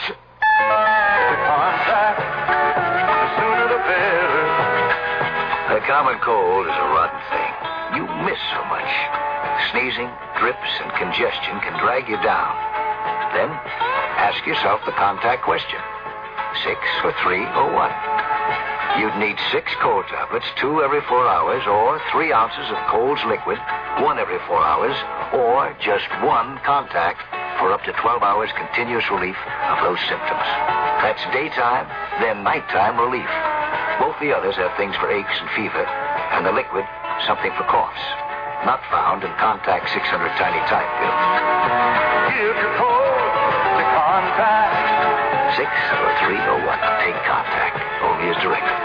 the contact. The sooner the better. The common cold is a rotten thing. You miss so much. Sneezing, drips, and congestion can drag you down. Then, ask yourself the contact question. Six or three or one? You'd need six cold tablets, two every four hours, or three ounces of Cold's liquid, one every four hours, or just one contact for up to twelve hours continuous relief of those symptoms. That's daytime, then nighttime relief. Both the others have things for aches and fever, and the liquid, something for coughs. Not found in Contact six hundred Tiny Type pills. Give your cold the contact. Six or three or one. Take Contact. Only as directed.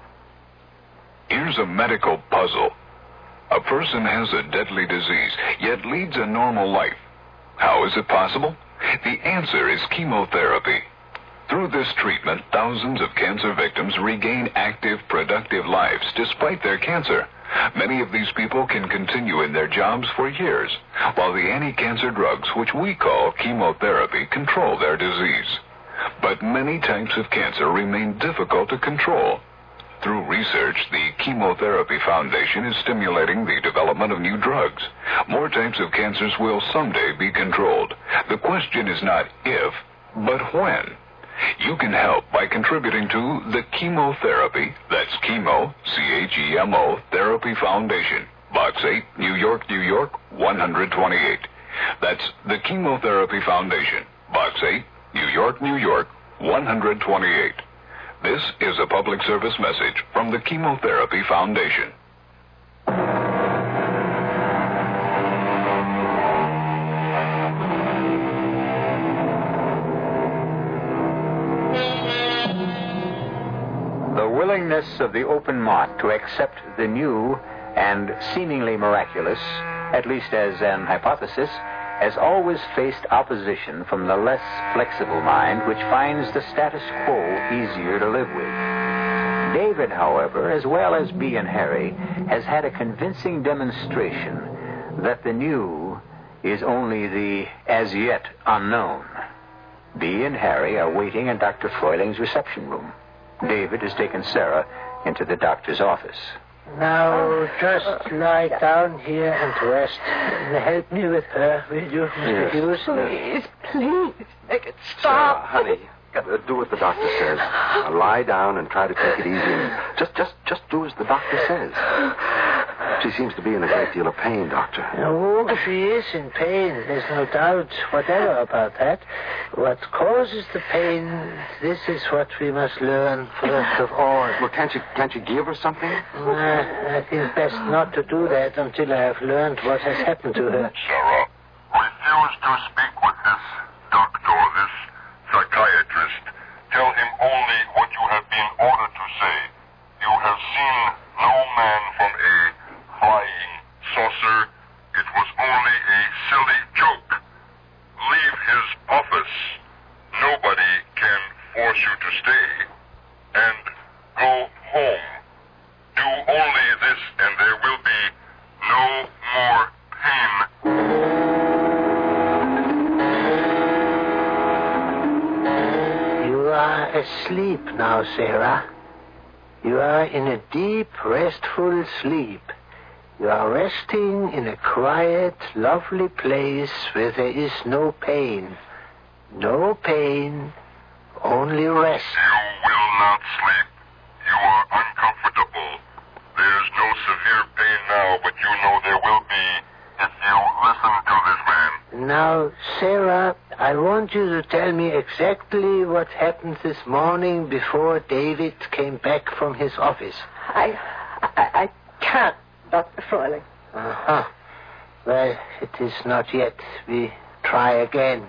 Here's a medical puzzle. A person has a deadly disease, yet leads a normal life. How is it possible? The answer is chemotherapy. Through this treatment, thousands of cancer victims regain active, productive lives despite their cancer. Many of these people can continue in their jobs for years, while the anti-cancer drugs, which we call chemotherapy, control their disease. But many types of cancer remain difficult to control. Through research, the Chemotherapy Foundation is stimulating the development of new drugs. More types of cancers will someday be controlled. The question is not if, but when. You can help by contributing to the Chemotherapy, that's Chemo, C H E M O, Therapy Foundation, Box eight, New York, New York, one twenty-eight. That's the Chemotherapy Foundation, Box eight, New York, New York, one twenty-eight. This is a public service message from the Chemotherapy Foundation. The willingness of the open mark to accept the new and seemingly miraculous, at least as an hypothesis, has always faced opposition from the less flexible mind which finds the status quo easier to live with. David, however, as well as Bea and Harry, has had a convincing demonstration that the new is only the as yet unknown. Bea and Harry are waiting in Doctor Freuling's reception room. David has taken Sarah into the doctor's office. Now, just lie down here and rest. And help me with her, will you, Mister Yes. Hughes? Please, please, make it stop. Sarah, honey, uh, do what the doctor says. Now lie down and try to take it easy. And just, just, just do as the doctor says. She seems to be in a great deal of pain, Doctor. Oh, she is in pain. There's no doubt whatever about that. What causes the pain, this is what we must learn first of all. Well, can't you, can't you give her something? Uh, I think best not to do that until I have learned what has happened to her. Sarah, refuse to speak with this doctor, this psychiatrist. Tell him only what you have been ordered to say. You have seen no man from a flying saucer. It was only a silly joke. Leave his office. Nobody can force you to stay. And go home. Do only this, and there will be no more pain. You are asleep now, Sarah. You are in a deep, restful sleep. You are resting in a quiet, lovely place where there is no pain. No pain, only rest. You will not sleep. You are uncomfortable. There's no severe pain now, but you know there will be if you listen to this man. Now, Sarah, I want you to tell me exactly what happened this morning before David came back from his office. I, I, I can't, Doctor Froiling. Uh-huh. Well, it is not yet. We try again.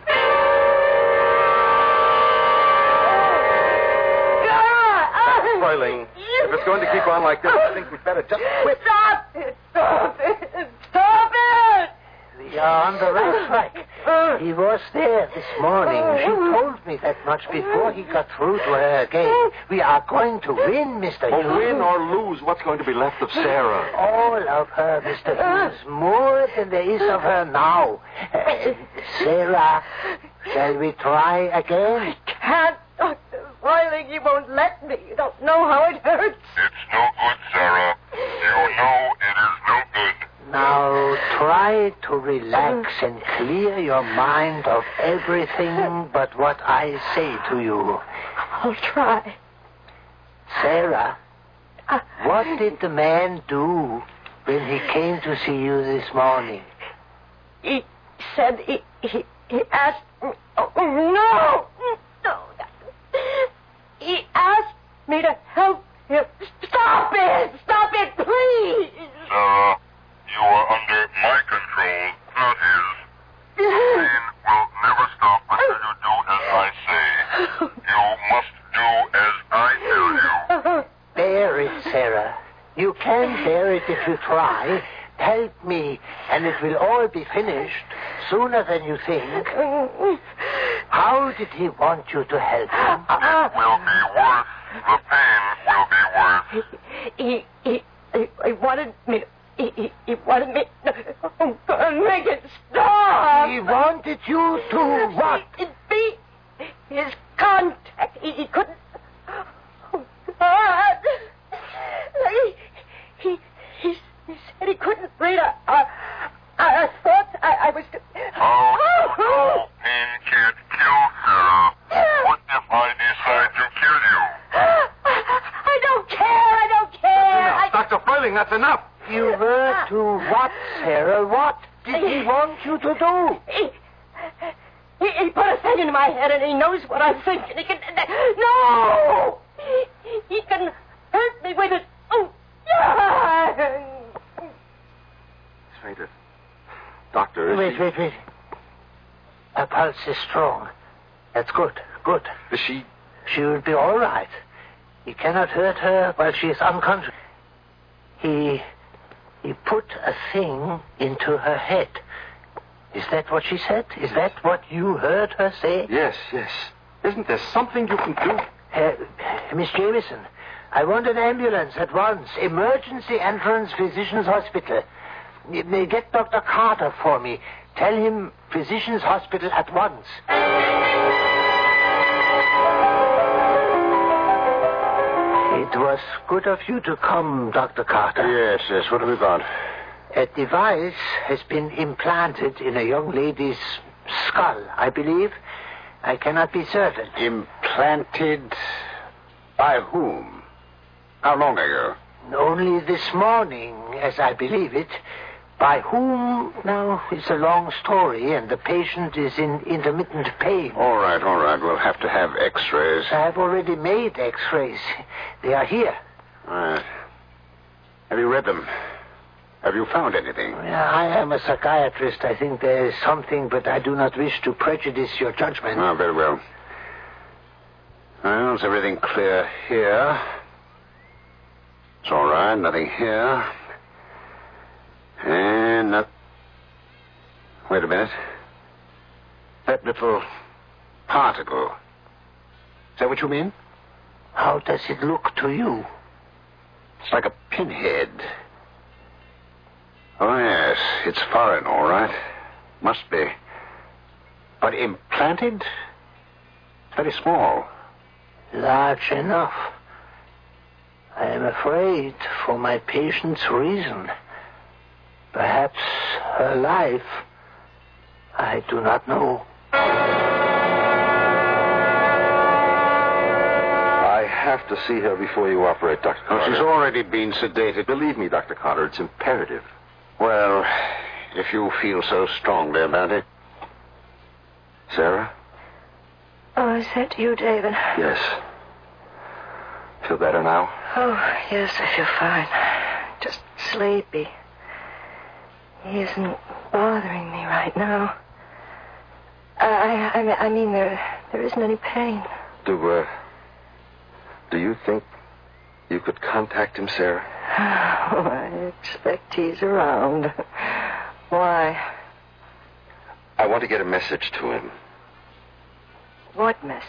Froiling, if it's going to keep on like this, I think we'd better just quit. Stop it! Stop it! Stop it! We are on the right track. He was there this morning. She told me that much before he got through to her again. We are going to win, Mister Hughes. Oh, win or lose, what's going to be left of Sarah? All of her, Mister Hughes. More than there is of her now. Uh, Sarah, shall we try again? I can't, Doctor Froiling. You won't let me. You don't know how it hurts. It's no good, Sarah. You know it is no good. Now, try to relax and clear your mind of everything but what I say to you. I'll try. Sarah, what did the man do when he came to see you this morning? He said he, he, he asked me... Oh, no! No! He asked me to help him. Stop it! Stop it, please! Sarah, you are under my control, not his. The pain will never stop until you do as I say. You must do as I tell you. Bear it, Sarah. You can bear it if you try. Help me, and it will all be finished sooner than you think. How did he want you to help him? It will be worse. The pain will be worse. He, he, he, he wanted me to... He, he, he wanted me to make it stop. He wanted you to what? It be his contact. He, he couldn't... Oh, God. He, he, he, he said he couldn't read. I, I, I thought I, I was... Oh, no, pain can't kill Sarah. What if I decide to kill you? I don't care. I don't care. Enough. I... Doctor Froiling, that's enough. You were to what, Sarah? What did he want you to do? He, he, he put a thing in my head, and he knows what I'm thinking. He can... No! He, he can hurt me with it. Oh, Fainted. Doctor, is Wait, she... wait, wait. Her pulse is strong. That's good, good. Is she... She will be all right. He cannot hurt her while she is unconscious. He... He put a thing into her head. Is that what she said? Is that what you heard her say? Yes, yes. Isn't there something you can do? Uh, Miss Jameson, I want an ambulance at once. Emergency entrance, Physicians Hospital. Uh, Get Doctor Carter for me. Tell him Physicians Hospital at once. It was good of you to come, Doctor Carter. Yes, yes. What have we got? A device has been implanted in a young lady's skull, I believe. I cannot be certain. Implanted by whom? How long ago? Only this morning, as I believe it. By whom? Now, it's a long story, and the patient is in intermittent pain. All right, all right. We'll have to have x-rays. I've already made x-rays. They are here. All right. Have you read them? Have you found anything? Yeah, I am a psychiatrist. I think there is something, but I do not wish to prejudice your judgment. Ah, very well. Well, is everything clear here? It's all right. Nothing here. And not... Wait a minute. That little particle. Is that what you mean? How does it look to you? It's like a pinhead. Oh, yes. It's foreign, all right. Must be. But implanted? Very small. Large enough. I am afraid for my patient's reason. Perhaps her life. I do not know. I have to see her before you operate, Doctor Carter. Oh, she's already been sedated. Believe me, Doctor Carter, it's imperative. Well, if you feel so strongly about it. Sarah? Oh, is that you, David? Yes. Feel better now? Oh, yes, I feel fine. Just sleepy. He isn't bothering me right now. I, I, I mean, there, there isn't any pain. Do, uh, do you think you could contact him, Sarah? Oh, I expect he's around. Why? I want to get a message to him. What message?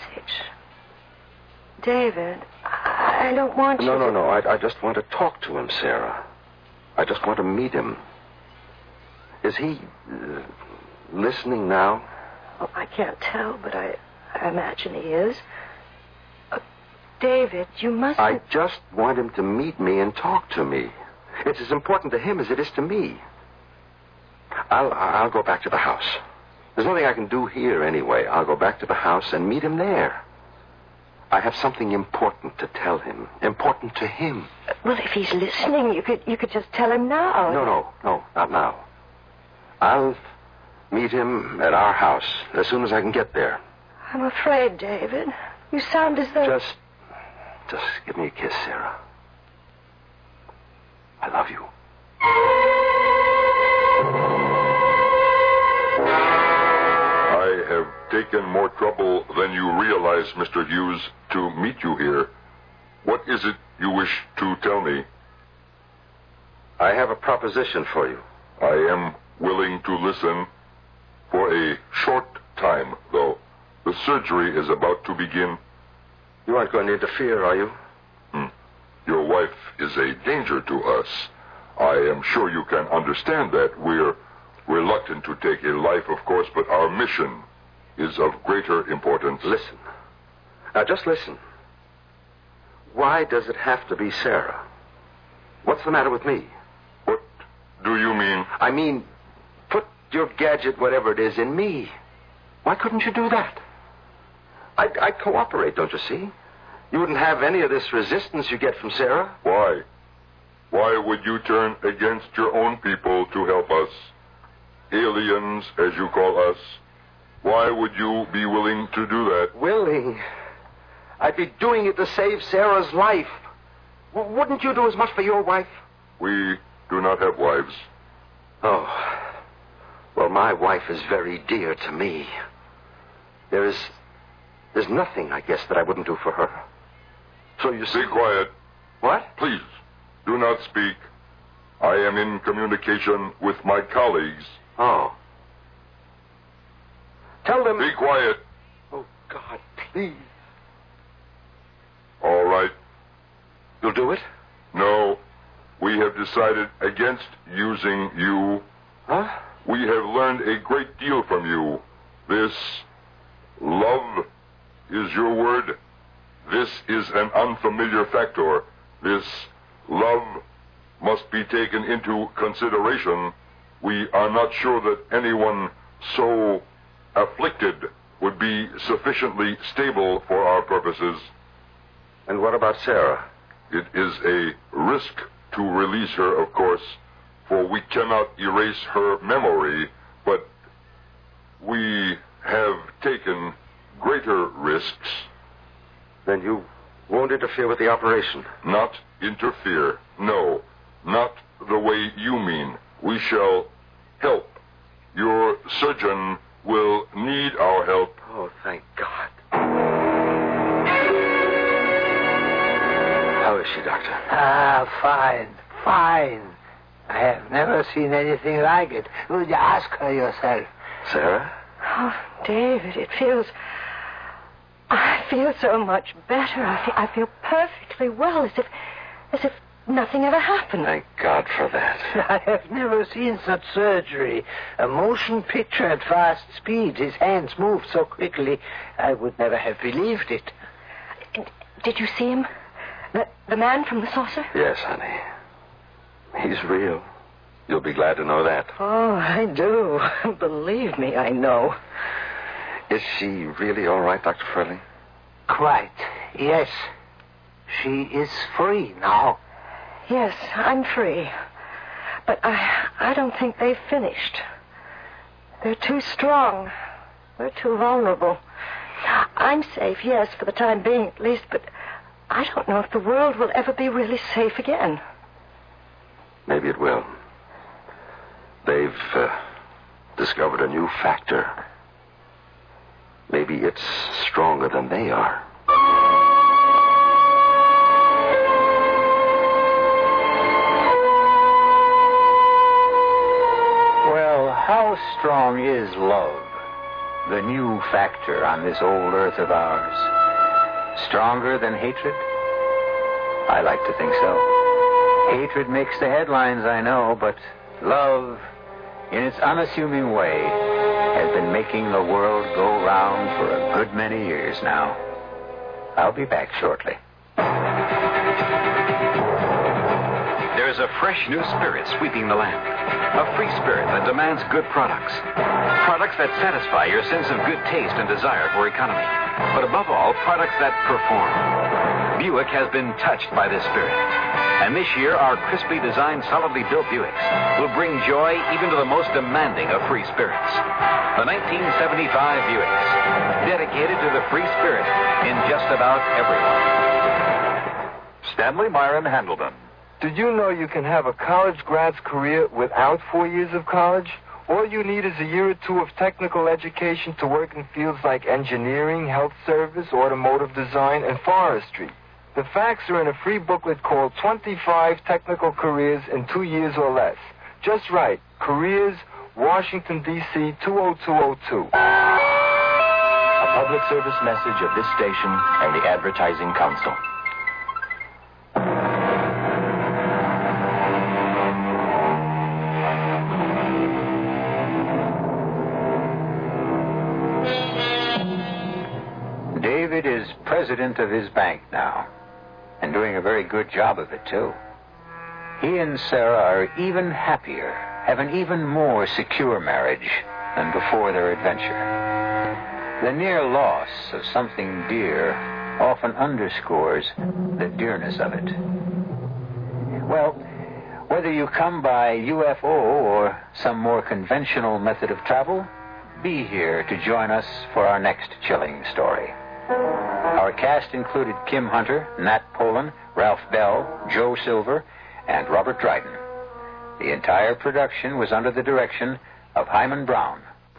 David, I don't want you No, no, to... no. I, I just want to talk to him, Sarah. I just want to meet him. Is he uh, listening now? Oh, I can't tell, but I, I imagine he is. Uh, David, you must... I just want him to meet me and talk to me. It's as important to him as it is to me. I'll, I'll go back to the house. There's nothing I can do here anyway. I'll go back to the house and meet him there. I have something important to tell him. Important to him. Well, if he's listening, you could you could just tell him now. No, no, no, not now. I'll meet him at our house as soon as I can get there. I'm afraid, David. You sound as though... Just, just give me a kiss, Sarah. I love you. I have taken more trouble than you realize, Mister Hughes, to meet you here. What is it you wish to tell me? I have a proposition for you. I am willing to listen for a short time, though. The surgery is about to begin. You aren't going to interfere, are you? Hmm. Your wife is a danger to us. I am sure you can understand that. We're reluctant to take a life, of course, but our mission is of greater importance. Listen. Now, just listen. Why does it have to be Sarah? What's the matter with me? What do you mean? I mean, put your gadget, whatever it is, in me. Why couldn't you do that? I'd, I'd cooperate, don't you see? You wouldn't have any of this resistance you get from Sarah. Why? Why would you turn against your own people to help us? Aliens, as you call us. Why would you be willing to do that? Willing? I'd be doing it to save Sarah's life. W- wouldn't you do as much for your wife? We do not have wives. Oh. Well, my wife is very dear to me. There is... There's nothing, I guess, that I wouldn't do for her. So you see... Be quiet. What? Please, do not speak. I am in communication with my colleagues. Oh. Tell them... Be quiet. Oh, God, please. All right. You'll do it? No. We have decided against using you. Huh? We have learned a great deal from you. This love is your word. This is an unfamiliar factor. This love must be taken into consideration. We are not sure that anyone so afflicted would be sufficiently stable for our purposes. And what about Sarah? It is a risk to release her, of course, for we cannot erase her memory, but we have taken greater risks. Then you won't interfere with the operation? Not interfere, no. Not the way you mean. We shall help. Your surgeon will need our help. Oh, thank God. How is she, Doctor? Ah, fine, fine. I have never seen anything like it. Would you ask her yourself? Sarah? Oh, David, it feels... I feel so much better. I feel, I feel perfectly well, as if, as if nothing ever happened. Thank God for that. I have never seen such surgery. A motion picture at fast speed. His hands moved so quickly, I would never have believed it. Did you see him? The, the man from the saucer? Yes, honey. He's real. You'll be glad to know that. Oh, I do. Believe me, I know. Is she really all right, Doctor Furley? Quite, yes. She is free now. Yes, I'm free. But I, I don't think they've finished. They're too strong. We're too vulnerable. I'm safe, yes, for the time being at least, but I don't know if the world will ever be really safe again. Maybe it will. They've uh, discovered a new factor. Maybe it's stronger than they are. Well, how strong is love? The new factor on this old earth of ours. Stronger than hatred? I like to think so. Hatred makes the headlines, I know, but love, in its unassuming way, has been making the world go round for a good many years now. I'll be back shortly. There's a fresh new spirit sweeping the land. A free spirit that demands good products. Products that satisfy your sense of good taste and desire for economy. But above all, products that perform. Buick has been touched by this spirit. And this year, our crisply designed, solidly built Buicks will bring joy even to the most demanding of free spirits. The nineteen seventy-five Buicks, dedicated to the free spirit in just about everyone. Stanley Myron Handleton. Did you know you can have a college grad's career without four years of college? All you need is a year or two of technical education to work in fields like engineering, health service, automotive design, and forestry. The facts are in a free booklet called twenty-five Technical Careers in Two Years or Less. Just right. Careers, Washington, D C two oh two oh two. A public service message of this station and the Advertising Council. David is president of his bank now, and doing a very good job of it, too. He and Sarah are even happier, have an even more secure marriage than before their adventure. The near loss of something dear often underscores the dearness of it. Well, whether you come by U F O or some more conventional method of travel, be here to join us for our next chilling story. Our cast included Kim Hunter, Nat Polan, Ralph Bell, Joe Silver, and Robert Dryden. The entire production was under the direction of Hyman Brown.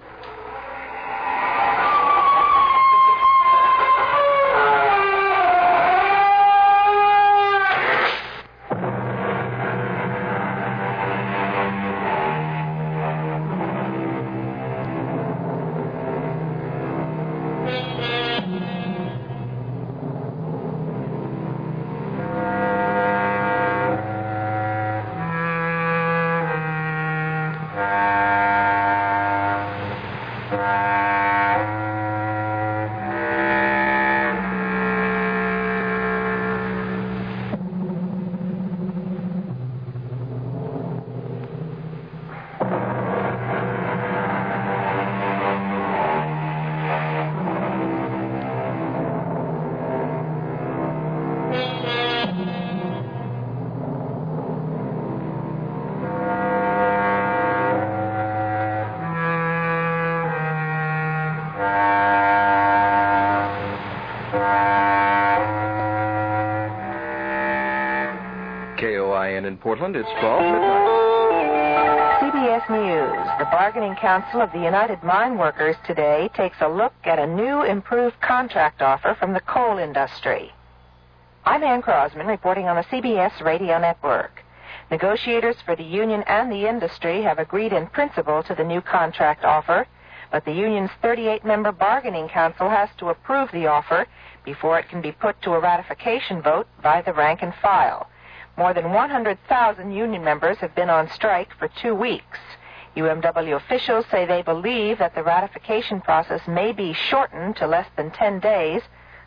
K O I N in Portland, it's twelve midnight. C B S News. The Bargaining Council of the United Mine Workers today takes a look at a new improved contract offer from the coal industry. I'm Ann Crosman reporting on the C B S Radio Network. Negotiators for the union and the industry have agreed in principle to the new contract offer, but the union's thirty-eight member bargaining council has to approve the offer before it can be put to a ratification vote by the rank and file. More than one hundred thousand union members have been on strike for two weeks. U M W officials say they believe that the ratification process may be shortened to less than ten days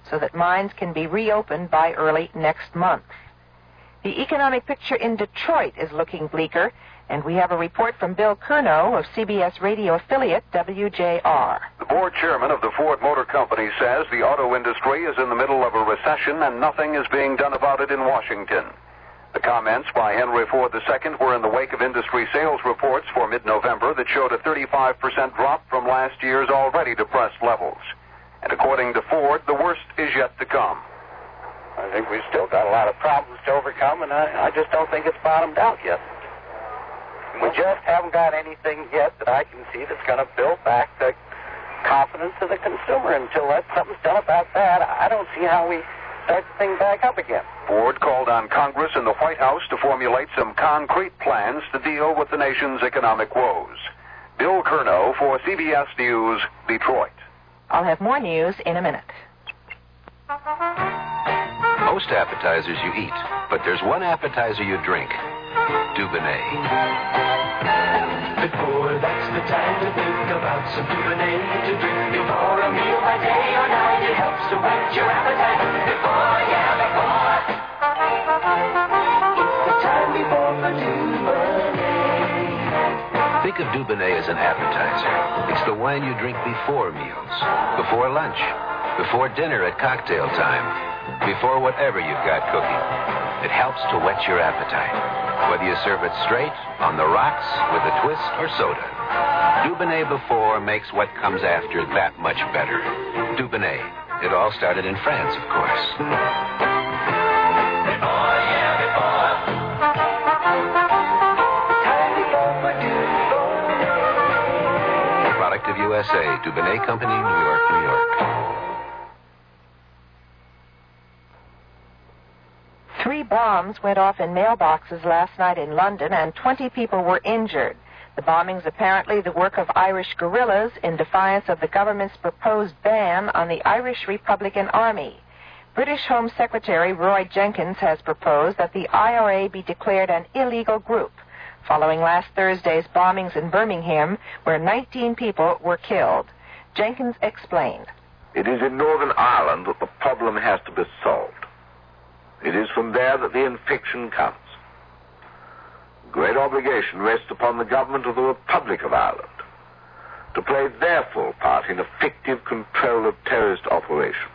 so that mines can be reopened by early next month. The economic picture in Detroit is looking bleaker, and we have a report from Bill Curnow of C B S radio affiliate W J R. The board chairman of the Ford Motor Company says the auto industry is in the middle of a recession and nothing is being done about it in Washington. The comments by Henry Ford the Second were in the wake of industry sales reports for mid-November that showed a thirty-five percent drop from last year's already depressed levels. And according to Ford, the worst is yet to come. I think we've still got a lot of problems to overcome, and I, I just don't think it's bottomed out yet. We just haven't got anything yet that I can see that's going to build back the confidence of the consumer. Until that, something's done about that, I don't see how we start the thing back up again. Ford called on Congress and the White House to formulate some concrete plans to deal with the nation's economic woes. Bill Curnow for C B S News, Detroit. I'll have more news in a minute. Most appetizers you eat, but there's one appetizer you drink. Dubonnet. Before that's the time to think about some Dubonnet to drink. Before a meal by day or night, it helps to whet your appetite. Before, yeah, before. It's the time before for Dubonnet. Think of Dubonnet as an appetizer. It's the wine you drink before meals, before lunch, before dinner at cocktail time, before whatever you've got cooking. It helps to whet your appetite. Whether you serve it straight, on the rocks, with a twist, or soda. Dubonnet before makes what comes after that much better. Dubonnet. It all started in France, of course. Before, yeah, before. Time before for Dubonnet. A product of U S A. Dubonnet Company, New York, New York. Three bombs went off in mailboxes last night in London, and twenty people were injured. The bombings apparently the work of Irish guerrillas in defiance of the government's proposed ban on the Irish Republican Army. British Home Secretary Roy Jenkins has proposed that the I R A be declared an illegal group, following last Thursday's bombings in Birmingham, where nineteen people were killed. Jenkins explained. It is in Northern Ireland that the problem has to be solved. It is from there that the infection comes. Great obligation rests upon the government of the Republic of Ireland to play their full part in effective control of terrorist operations.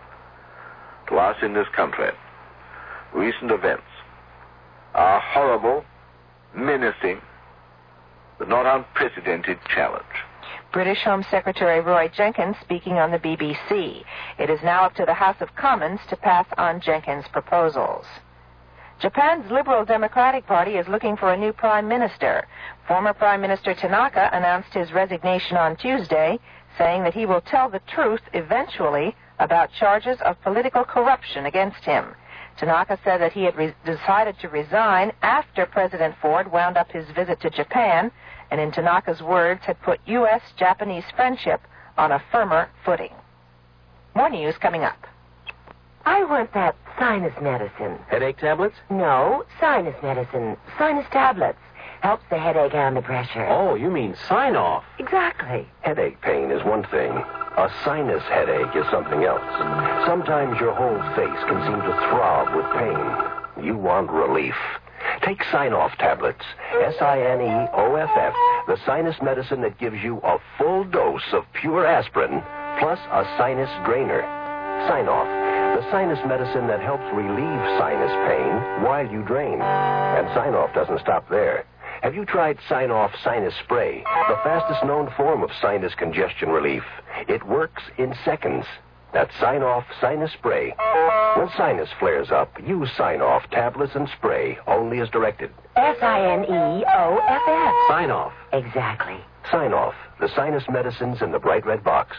To us in this country, recent events are a horrible, menacing, but not unprecedented challenge. British Home Secretary Roy Jenkins speaking on the B B C. It is now up to the House of Commons to pass on Jenkins' proposals. Japan's Liberal Democratic Party is looking for a new prime minister. Former Prime Minister Tanaka announced his resignation on Tuesday, saying that he will tell the truth eventually about charges of political corruption against him. Tanaka said that he had re- decided to resign after President Ford wound up his visit to Japan, and in Tanaka's words, had put U S Japanese friendship on a firmer footing. More news coming up. I want that sinus medicine. Headache tablets? No, sinus medicine. Sinus tablets. Helps the headache and the pressure. Oh, you mean sign-off. Exactly. Headache pain is one thing. A sinus headache is something else. Sometimes your whole face can seem to throb with pain. You want relief. Take Sign-Off tablets. S I N E O F F, the sinus medicine that gives you a full dose of pure aspirin, plus a sinus drainer. Sign-Off, the sinus medicine that helps relieve sinus pain while you drain. And Sign-Off doesn't stop there. Have you tried Sign-Off Sinus Spray, the fastest known form of sinus congestion relief? It works in seconds. That's Sign-Off Sinus Spray. When sinus flares up, use Sign-Off tablets and spray, only as directed. S I N E O F F. Sign-Off. Exactly. Sign-Off, the sinus medicines in the bright red box.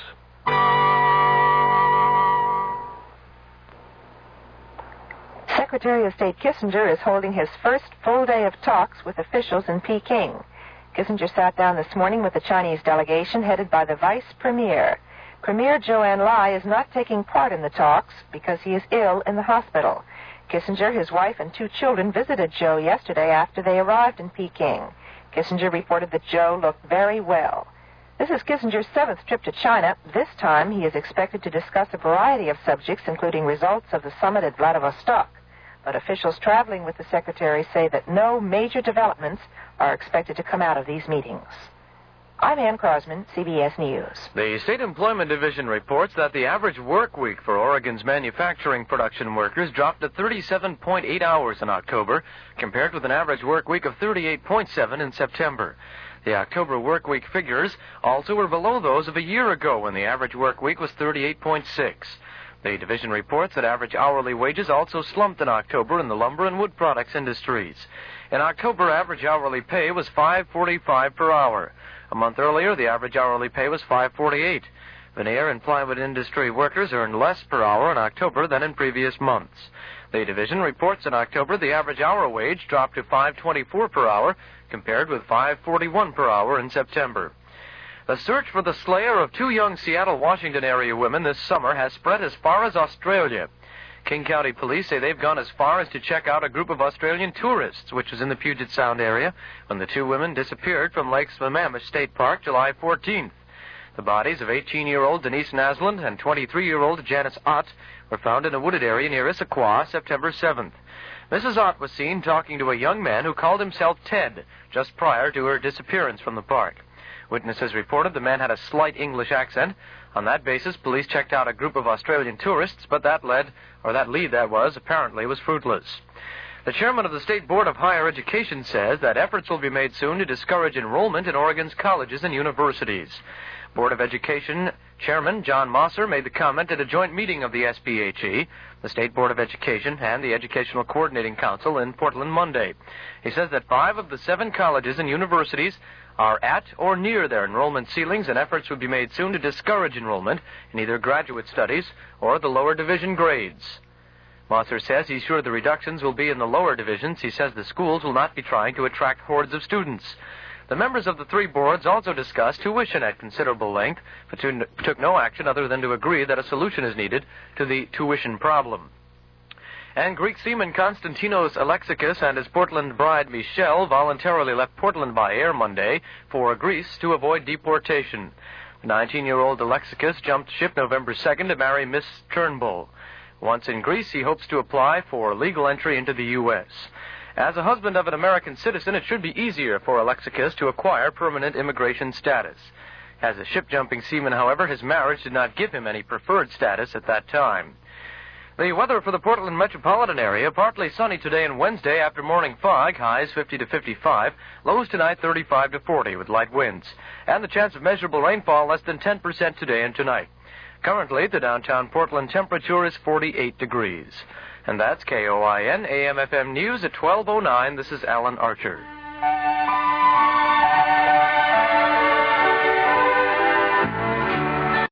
Secretary of State Kissinger is holding his first full day of talks with officials in Peking. Kissinger sat down this morning with the Chinese delegation headed by the Vice Premier. Premier Zhou Enlai is not taking part in the talks because he is ill in the hospital. Kissinger, his wife, and two children visited Zhou yesterday after they arrived in Peking. Kissinger reported that Zhou looked very well. This is Kissinger's seventh trip to China. This time, he is expected to discuss a variety of subjects, including results of the summit at Vladivostok. But officials traveling with the secretary say that no major developments are expected to come out of these meetings. I'm Ann Crosman, C B S News. The State Employment Division reports that the average work week for Oregon's manufacturing production workers dropped to thirty-seven point eight hours in October, compared with an average work week of thirty-eight point seven in September. The October work week figures also were below those of a year ago, when the average work week was thirty-eight point six. The division reports that average hourly wages also slumped in October in the lumber and wood products industries. In October, average hourly pay was five forty-five per hour. A month earlier, the average hourly pay was five forty-eight. Veneer and plywood industry workers earned less per hour in October than in previous months. The division reports in October the average hour wage dropped to five twenty-four per hour, compared with five forty-one per hour in September. The search for the slayer of two young Seattle, Washington area women this summer has spread as far as Australia. King County Police say they've gone as far as to check out a group of Australian tourists, which was in the Puget Sound area when the two women disappeared from Lake Sammamish State Park July fourteenth. The bodies of eighteen-year-old Denise Naslund and twenty-three-year-old Janice Ott were found in a wooded area near Issaquah September seventh. Missus Ott was seen talking to a young man who called himself Ted just prior to her disappearance from the park. Witnesses reported the man had a slight English accent. On that basis, police checked out a group of Australian tourists, but that led, or that lead that was, apparently was fruitless. The chairman of the State Board of Higher Education says that efforts will be made soon to discourage enrollment in Oregon's colleges and universities. Board of Education Chairman John Mosser made the comment at a joint meeting of the S B H E, the State Board of Education, and the Educational Coordinating Council in Portland Monday. He says that five of the seven colleges and universities are at or near their enrollment ceilings, and efforts would be made soon to discourage enrollment in either graduate studies or the lower division grades. Mosser says he's sure the reductions will be in the lower divisions. He says the schools will not be trying to attract hordes of students. The members of the three boards also discussed tuition at considerable length, but took no action other than to agree that a solution is needed to the tuition problem. And Greek seaman Konstantinos Alexakis and his Portland bride Michelle voluntarily left Portland by air Monday for Greece to avoid deportation. The nineteen-year-old Alexakis jumped ship November second to marry Miss Turnbull. Once in Greece, he hopes to apply for legal entry into the U S As a husband of an American citizen, it should be easier for Alexakis to acquire permanent immigration status. As a ship-jumping seaman, however, his marriage did not give him any preferred status at that time. The weather for the Portland metropolitan area, partly sunny today and Wednesday after morning fog, highs fifty to fifty-five, lows tonight thirty-five to forty with light winds. And the chance of measurable rainfall less than ten percent today and tonight. Currently, the downtown Portland temperature is forty-eight degrees. And that's K O I N A M F M News at twelve oh nine. This is Alan Archer.